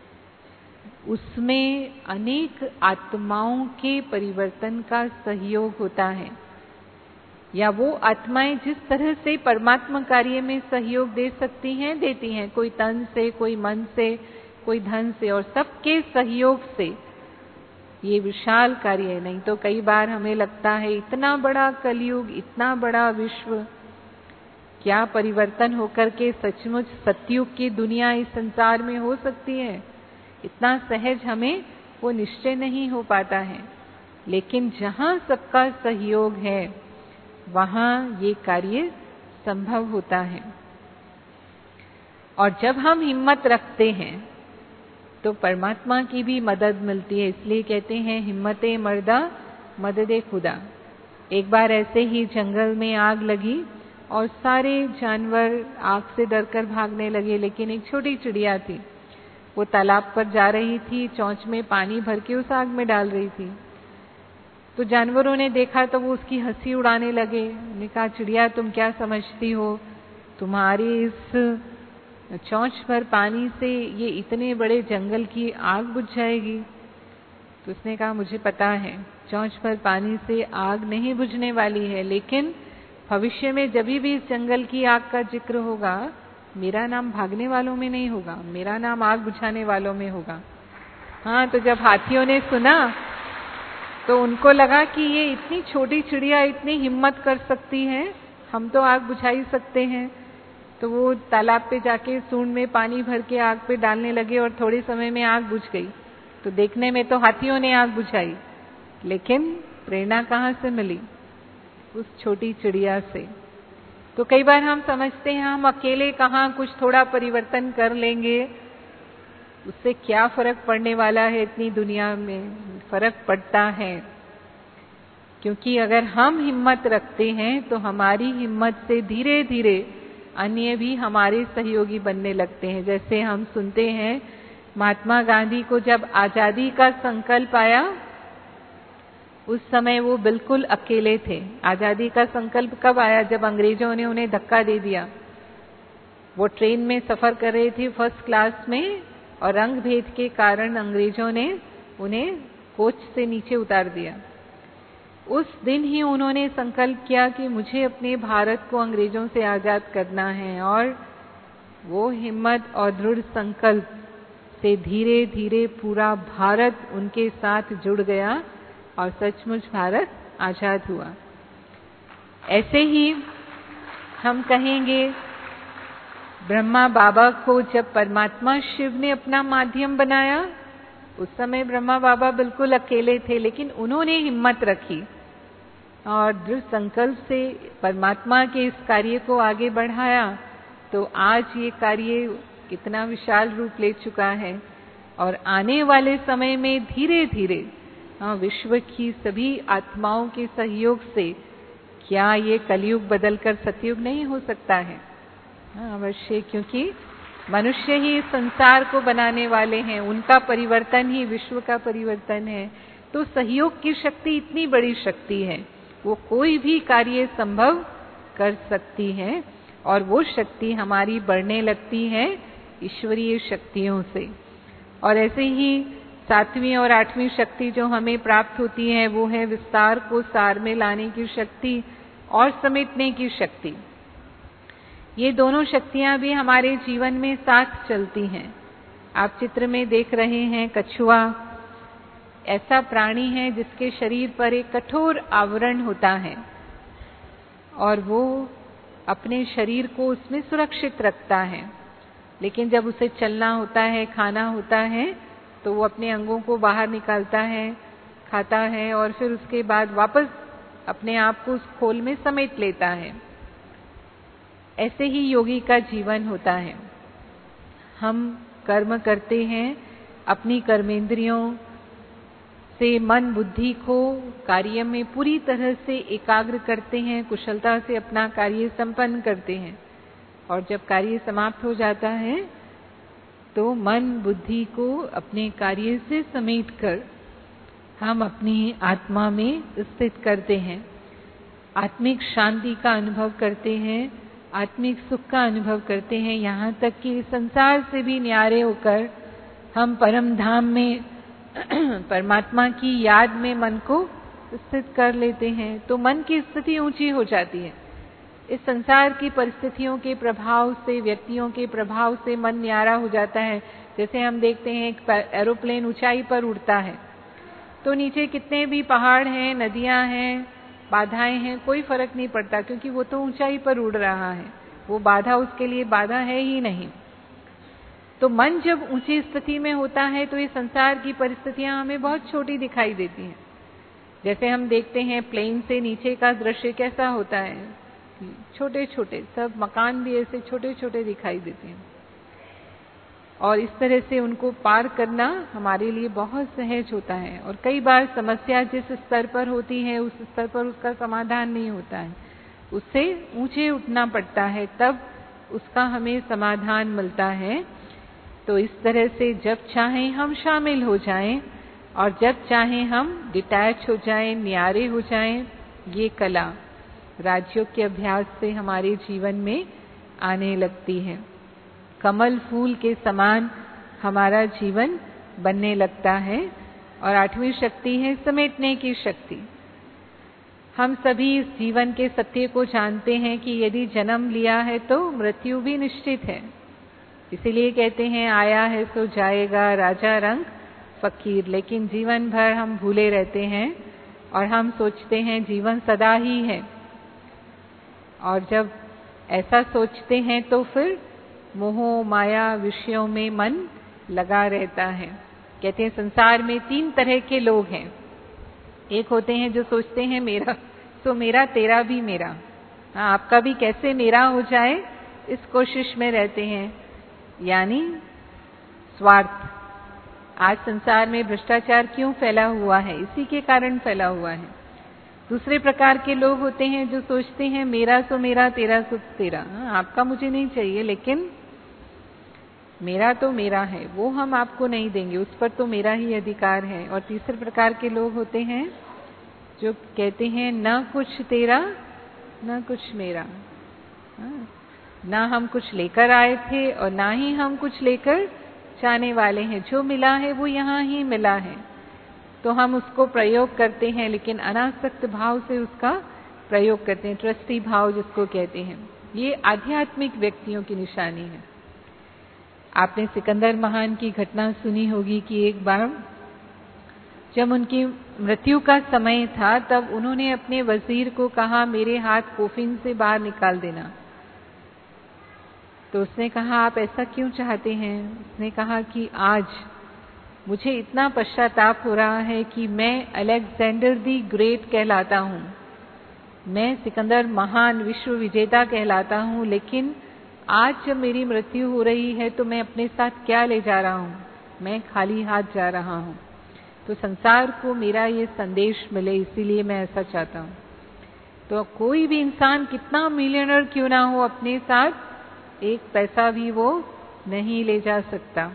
उसमें अनेक आत्माओं के परिवर्तन का सहयोग होता है, या वो आत्माएं जिस तरह से परमात्मा कार्य में सहयोग दे सकती हैं देती हैं, कोई तन से, कोई मन से, कोई धन से, और सबके सहयोग से ये विशाल कार्य है। नहीं तो कई बार हमें लगता है इतना बड़ा कलयुग, इतना बड़ा विश्व, क्या परिवर्तन होकर के सचमुच सतयुग की दुनिया इस संसार में हो सकती है? इतना सहज हमें वो निश्चय नहीं हो पाता है। लेकिन जहाँ सबका सहयोग है वहाँ ये कार्य संभव होता है। और जब हम हिम्मत रखते हैं तो परमात्मा की भी मदद मिलती है। इसलिए कहते हैं हिम्मते मर्दा मददे खुदा। एक बार ऐसे ही जंगल में आग लगी और सारे जानवर आग से डरकर भागने लगे, लेकिन एक छोटी चिड़िया थी, वो तालाब पर जा रही थी, चोंच में पानी भर के उस आग में डाल रही थी। तो जानवरों ने देखा तो वो उसकी हंसी उड़ाने लगे। उन्होंने कहा, चिड़िया तुम क्या समझती हो, तुम्हारी इस चोंच भर पानी से ये इतने बड़े जंगल की आग बुझ जाएगी? तो उसने कहा, मुझे पता है चोंच भर पानी से आग नहीं बुझने वाली है, लेकिन भविष्य में जब भी इस जंगल की आग का जिक्र होगा, मेरा नाम भागने वालों में नहीं होगा, मेरा नाम आग बुझाने वालों में होगा। हाँ, तो जब हाथियों ने सुना तो उनको लगा कि ये इतनी छोटी चिड़िया इतनी हिम्मत कर सकती है, हम तो आग बुझा ही सकते हैं। तो वो तालाब पे जाके सूंड में पानी भर के आग पे डालने लगे और थोड़े समय में आग बुझ गई। तो देखने में तो हाथियों ने आग बुझाई, लेकिन प्रेरणा कहाँ से मिली? उस छोटी चिड़िया से। तो कई बार हम समझते हैं हम अकेले कहाँ कुछ थोड़ा परिवर्तन कर लेंगे, उससे क्या फर्क पड़ने वाला है इतनी दुनिया में? फर्क पड़ता है, क्योंकि अगर हम हिम्मत रखते हैं तो हमारी हिम्मत से धीरे धीरे अन्य भी हमारे सहयोगी बनने लगते हैं। जैसे हम सुनते हैं महात्मा गांधी को जब आजादी का संकल्प आया, उस समय वो बिल्कुल अकेले थे। आजादी का संकल्प कब आया? जब अंग्रेजों ने उन्हें धक्का दे दिया। वो ट्रेन में सफर कर रहे थे फर्स्ट क्लास में, और रंग भेद के कारण अंग्रेजों ने उन्हें कोच से नीचे उतार दिया। उस दिन ही उन्होंने संकल्प किया कि मुझे अपने भारत को अंग्रेजों से आजाद करना है, और वो हिम्मत और दृढ़ संकल्प से धीरे धीरे पूरा भारत उनके साथ जुड़ गया और सचमुच भारत आजाद हुआ। ऐसे ही हम कहेंगे, ब्रह्मा बाबा को जब परमात्मा शिव ने अपना माध्यम बनाया, उस समय ब्रह्मा बाबा बिल्कुल अकेले थे, लेकिन उन्होंने हिम्मत रखी और दृढ़ संकल्प से परमात्मा के इस कार्य को आगे बढ़ाया। तो आज ये कार्य कितना विशाल रूप ले चुका है और आने वाले समय में धीरे धीरे हाँ विश्व की सभी आत्माओं के सहयोग से क्या ये कलयुग बदलकर सतयुग नहीं हो सकता है? हाँ अवश्य, क्योंकि मनुष्य ही संसार को बनाने वाले हैं, उनका परिवर्तन ही विश्व का परिवर्तन है। तो सहयोग की शक्ति इतनी बड़ी शक्ति है, वो कोई भी कार्य संभव कर सकती है और वो शक्ति हमारी बढ़ने लगती है ईश्वरीय शक्तियों से। और ऐसे ही सातवीं और आठवीं शक्ति जो हमें प्राप्त होती है वो है विस्तार को सार में लाने की शक्ति और समेटने की शक्ति। ये दोनों शक्तियां भी हमारे जीवन में साथ चलती हैं। आप चित्र में देख रहे हैं कछुआ ऐसा प्राणी है जिसके शरीर पर एक कठोर आवरण होता है और वो अपने शरीर को उसमें सुरक्षित रखता है, लेकिन जब उसे चलना होता है, खाना होता है, तो वो अपने अंगों को बाहर निकालता है, खाता है और फिर उसके बाद वापस अपने आप को उस खोल में समेट लेता है। ऐसे ही योगी का जीवन होता है। हम कर्म करते हैं, अपनी कर्मेंद्रियों से मन बुद्धि को कार्य में पूरी तरह से एकाग्र करते हैं, कुशलता से अपना कार्य संपन्न करते हैं और जब कार्य समाप्त हो जाता है तो मन बुद्धि को अपने कार्य से समेटकर हम अपनी आत्मा में स्थित करते हैं, आत्मिक शांति का अनुभव करते हैं, आत्मिक सुख का अनुभव करते हैं, यहाँ तक कि संसार से भी न्यारे होकर हम परम धाम में परमात्मा की याद में मन को स्थित कर लेते हैं। तो मन की स्थिति ऊंची हो जाती है। इस संसार की परिस्थितियों के प्रभाव से, व्यक्तियों के प्रभाव से मन न्यारा हो जाता है। जैसे हम देखते हैं एक एरोप्लेन ऊंचाई पर उड़ता है तो नीचे कितने भी पहाड़ हैं, नदियां हैं, बाधाएं हैं, कोई फर्क नहीं पड़ता क्योंकि वो तो ऊंचाई पर उड़ रहा है, वो बाधा उसके लिए बाधा है ही नहीं। तो मन जब ऊंची स्थिति में होता है तो ये संसार की परिस्थितियां हमें बहुत छोटी दिखाई देती हैं। जैसे हम देखते हैं प्लेन से नीचे का दृश्य कैसा होता है, छोटे छोटे सब मकान भी ऐसे छोटे छोटे दिखाई देते हैं और इस तरह से उनको पार करना हमारे लिए बहुत सहज होता है। और कई बार समस्या जिस स्तर पर होती है उस स्तर पर उसका समाधान नहीं होता है, उससे ऊंचे उठना पड़ता है, तब उसका हमें समाधान मिलता है। तो इस तरह से जब चाहें हम शामिल हो जाएं और जब चाहें हम डिटैच हो जाएं, न्यारे हो जाएं, ये कला राजयोग के अभ्यास से हमारे जीवन में आने लगती है। कमल फूल के समान हमारा जीवन बनने लगता है। और आठवीं शक्ति है समेटने की शक्ति। हम सभी इस जीवन के सत्य को जानते हैं कि यदि जन्म लिया है तो मृत्यु भी निश्चित है। इसीलिए कहते हैं आया है सो जाएगा राजा रंग फकीर। लेकिन जीवन भर हम भूले रहते हैं और हम सोचते हैं जीवन सदा ही है। और जब ऐसा सोचते हैं तो फिर मोह माया विषयों में मन लगा रहता है। कहते हैं संसार में तीन तरह के लोग हैं। एक होते हैं जो सोचते हैं मेरा तो मेरा, तेरा भी मेरा, हाँ आपका भी कैसे मेरा हो जाए इस कोशिश में रहते हैं, यानी स्वार्थ। आज संसार में भ्रष्टाचार क्यों फैला हुआ है? इसी के कारण फैला हुआ है। दूसरे प्रकार के लोग होते हैं जो सोचते हैं मेरा सो मेरा, तेरा सो तेरा, हाँ आपका मुझे नहीं चाहिए लेकिन मेरा तो मेरा है, वो हम आपको नहीं देंगे, उस पर तो मेरा ही अधिकार है। और तीसरे प्रकार के लोग होते हैं जो कहते हैं ना कुछ तेरा ना कुछ मेरा, हाँ, ना हम कुछ लेकर आए थे और ना ही हम कुछ लेकर जाने वाले हैं, जो मिला है वो यहाँ ही मिला है। तो हम उसको प्रयोग करते हैं लेकिन अनासक्त भाव से उसका प्रयोग करते हैं, ट्रस्टी भाव जिसको कहते हैं। ये आध्यात्मिक व्यक्तियों की निशानी है। आपने सिकंदर महान की घटना सुनी होगी कि एक बार जब उनकी मृत्यु का समय था तब उन्होंने अपने वजीर को कहा मेरे हाथ कोफिन से बाहर निकाल देना। तो उसने कहा आप ऐसा क्यों चाहते हैं? उसने कहा कि आज मुझे इतना पश्चाताप हो रहा है कि मैं अलेक्जेंडर दी ग्रेट कहलाता हूँ, मैं सिकंदर महान विश्व विजेता कहलाता हूँ, लेकिन आज जब मेरी मृत्यु हो रही है तो मैं अपने साथ क्या ले जा रहा हूँ? मैं खाली हाथ जा रहा हूँ। तो संसार को मेरा ये संदेश मिले, इसीलिए मैं ऐसा चाहता हूँ। तो कोई भी इंसान कितना मिलियनर क्यों ना हो, अपने साथ एक पैसा भी वो नहीं ले जा सकता।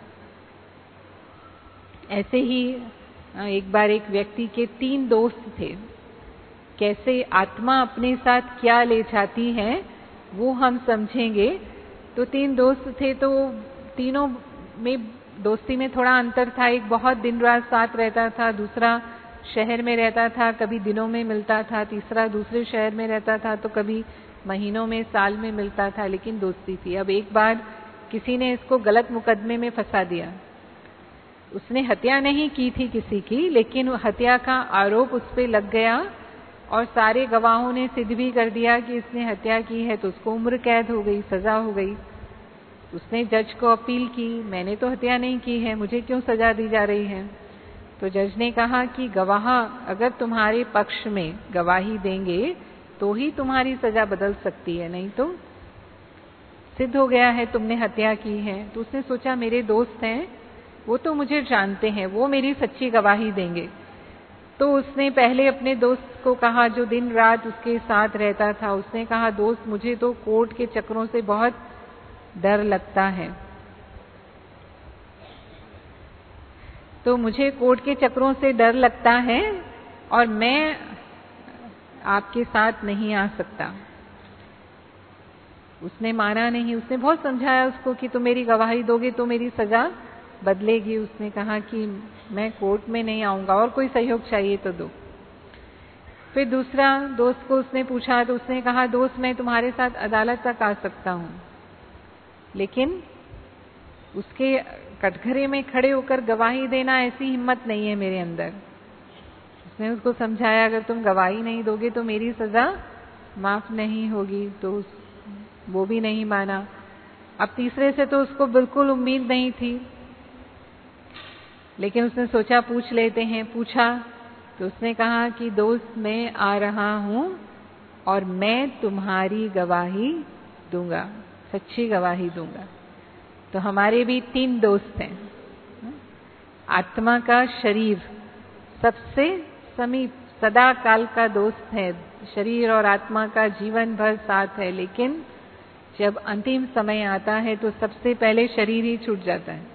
ऐसे ही एक बार एक व्यक्ति के तीन दोस्त थे। कैसे आत्मा अपने साथ क्या ले जाती है वो हम समझेंगे। तो तीन दोस्त थे, तो तीनों में दोस्ती में थोड़ा अंतर था। एक बहुत दिन रात साथ रहता था, दूसरा शहर में रहता था, कभी दिनों में मिलता था, तीसरा दूसरे शहर में रहता था तो कभी महीनों में साल में मिलता था, लेकिन दोस्ती थी। अब एक बार किसी ने इसको गलत मुकदमे में फंसा दिया। उसने हत्या नहीं की थी किसी की, लेकिन हत्या का आरोप उस पे लग गया और सारे गवाहों ने सिद्ध भी कर दिया कि इसने हत्या की है, तो उसको उम्र कैद हो गई, सजा हो गई। उसने जज को अपील की, मैंने तो हत्या नहीं की है, मुझे क्यों सजा दी जा रही है? तो जज ने कहा कि गवाह अगर तुम्हारे पक्ष में गवाही देंगे तो ही तुम्हारी सजा बदल सकती है, नहीं तो सिद्ध हो गया है तुमने हत्या की है। तो उसने सोचा मेरे दोस्त हैं, वो तो मुझे जानते हैं, वो मेरी सच्ची गवाही देंगे। तो उसने पहले अपने दोस्त को कहा जो दिन रात उसके साथ रहता था, उसने कहा दोस्त मुझे तो कोर्ट के चक्रों से बहुत डर लगता है, तो मुझे कोर्ट के चक्रों से डर लगता है और मैं आपके साथ नहीं आ सकता। उसने माना नहीं। उसने बहुत समझाया उसको कि तुम मेरी गवाही दोगे तो मेरी सजा बदलेगी। उसने कहा कि मैं कोर्ट में नहीं आऊंगा, और कोई सहयोग चाहिए तो दो। फिर दूसरा दोस्त को उसने पूछा तो उसने कहा दोस्त मैं तुम्हारे साथ अदालत तक आ सकता हूँ, लेकिन उसके कटघरे में खड़े होकर गवाही देना ऐसी हिम्मत नहीं है मेरे अंदर। उसने उसको समझाया अगर तुम गवाही नहीं दोगे तो मेरी सजा माफ नहीं होगी, तो वो भी नहीं माना। अब तीसरे से तो उसको बिल्कुल उम्मीद नहीं थी, लेकिन उसने सोचा पूछ लेते हैं। पूछा तो उसने कहा कि दोस्त मैं आ रहा हूं और मैं तुम्हारी गवाही दूंगा, सच्ची गवाही दूंगा। तो हमारे भी तीन दोस्त हैं। आत्मा का शरीर सबसे समीप सदा काल का दोस्त है, शरीर और आत्मा का जीवन भर साथ है, लेकिन जब अंतिम समय आता है तो सबसे पहले शरीर ही छूट जाता है।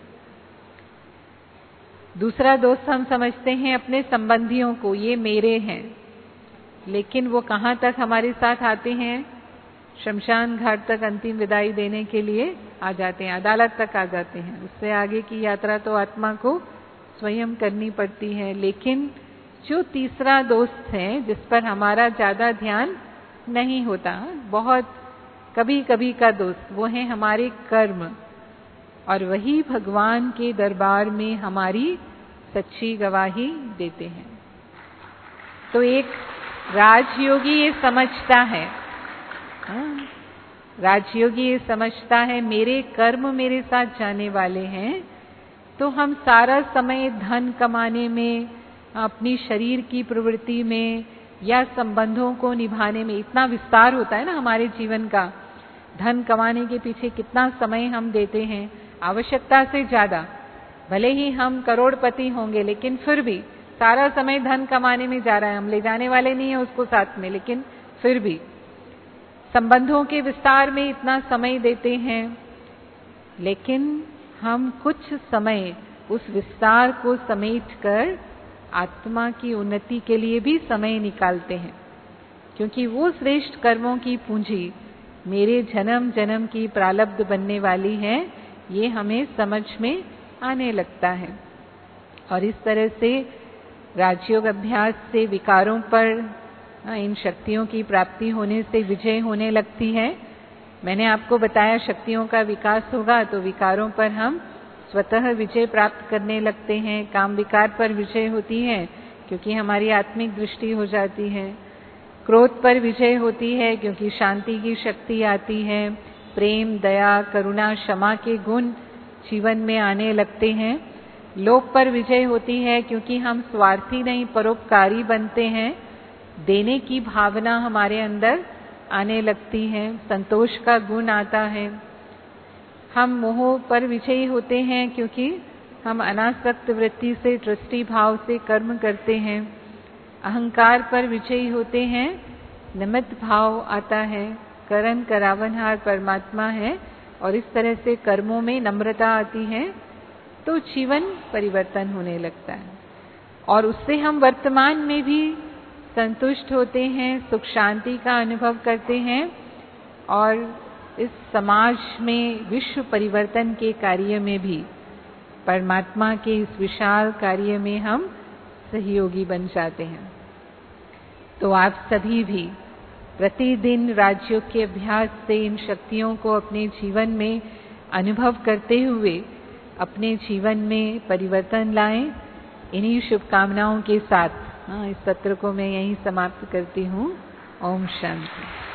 दूसरा दोस्त हम समझते हैं अपने संबंधियों को, ये मेरे हैं, लेकिन वो कहाँ तक हमारे साथ आते हैं? शमशान घाट तक अंतिम विदाई देने के लिए आ जाते हैं, अदालत तक आ जाते हैं। उससे आगे की यात्रा तो आत्मा को स्वयं करनी पड़ती है। लेकिन जो तीसरा दोस्त है जिस पर हमारा ज्यादा ध्यान नहीं होता, बहुत कभी कभी का दोस्त, वो है हमारे कर्म, और वही भगवान के दरबार में हमारी सच्ची गवाही देते हैं। तो एक राजयोगी ये समझता है, हाँ, राजयोगी ये समझता है मेरे कर्म मेरे साथ जाने वाले हैं, तो हम सारा समय धन कमाने में, अपनी शरीर की प्रवृत्ति में या संबंधों को निभाने में, इतना विस्तार होता है ना हमारे जीवन का, धन कमाने के पीछे कितना समय हम देते हैं, आवश्यकता से ज्यादा। भले ही हम करोड़पति होंगे लेकिन फिर भी सारा समय धन कमाने में जा रहा है, हम ले जाने वाले नहीं है उसको साथ में, लेकिन फिर भी संबंधों के विस्तार में इतना समय देते हैं, लेकिन हम कुछ समय उस विस्तार को समेटकर आत्मा की उन्नति के लिए भी समय निकालते हैं, क्योंकि वो श्रेष्ठ कर्मों की पूंजी मेरे जन्म जन्म की प्रारब्ध बनने वाली है, ये हमें समझ में आने लगता है। और इस तरह से राजयोग अभ्यास से विकारों पर इन शक्तियों की प्राप्ति होने से विजय होने लगती है। मैंने आपको बताया शक्तियों का विकास होगा तो विकारों पर हम स्वतः विजय प्राप्त करने लगते हैं। काम विकार पर विजय होती है क्योंकि हमारी आत्मिक दृष्टि हो जाती है। क्रोध पर विजय होती है क्योंकि शांति की शक्ति आती है। प्रेम, दया, करुणा, क्षमा के गुण जीवन में आने लगते हैं। लोभ पर विजय होती है क्योंकि हम स्वार्थी नहीं परोपकारी बनते हैं। देने की भावना हमारे अंदर आने लगती है। संतोष का गुण आता है। हम मोह पर विजयी होते हैं क्योंकि हम अनासक्त वृत्ति से, दृष्टि भाव से कर्म करते हैं। अहंकार पर विजयी होते हैं। निमित्त भाव आता है। करण करावनहार परमात्मा है और इस तरह से कर्मों में नम्रता आती है तो जीवन परिवर्तन होने लगता है और उससे हम वर्तमान में भी संतुष्ट होते हैं, सुख शांति का अनुभव करते हैं और इस समाज में विश्व परिवर्तन के कार्य में भी परमात्मा के इस विशाल कार्य में हम सहयोगी बन जाते हैं। तो आप सभी भी प्रतिदिन राजयोग के अभ्यास से इन शक्तियों को अपने जीवन में अनुभव करते हुए अपने जीवन में परिवर्तन लाएं। इन्हीं शुभकामनाओं के साथ हाँ, इस सत्र को मैं यहीं समाप्त करती हूँ। ओम शांति।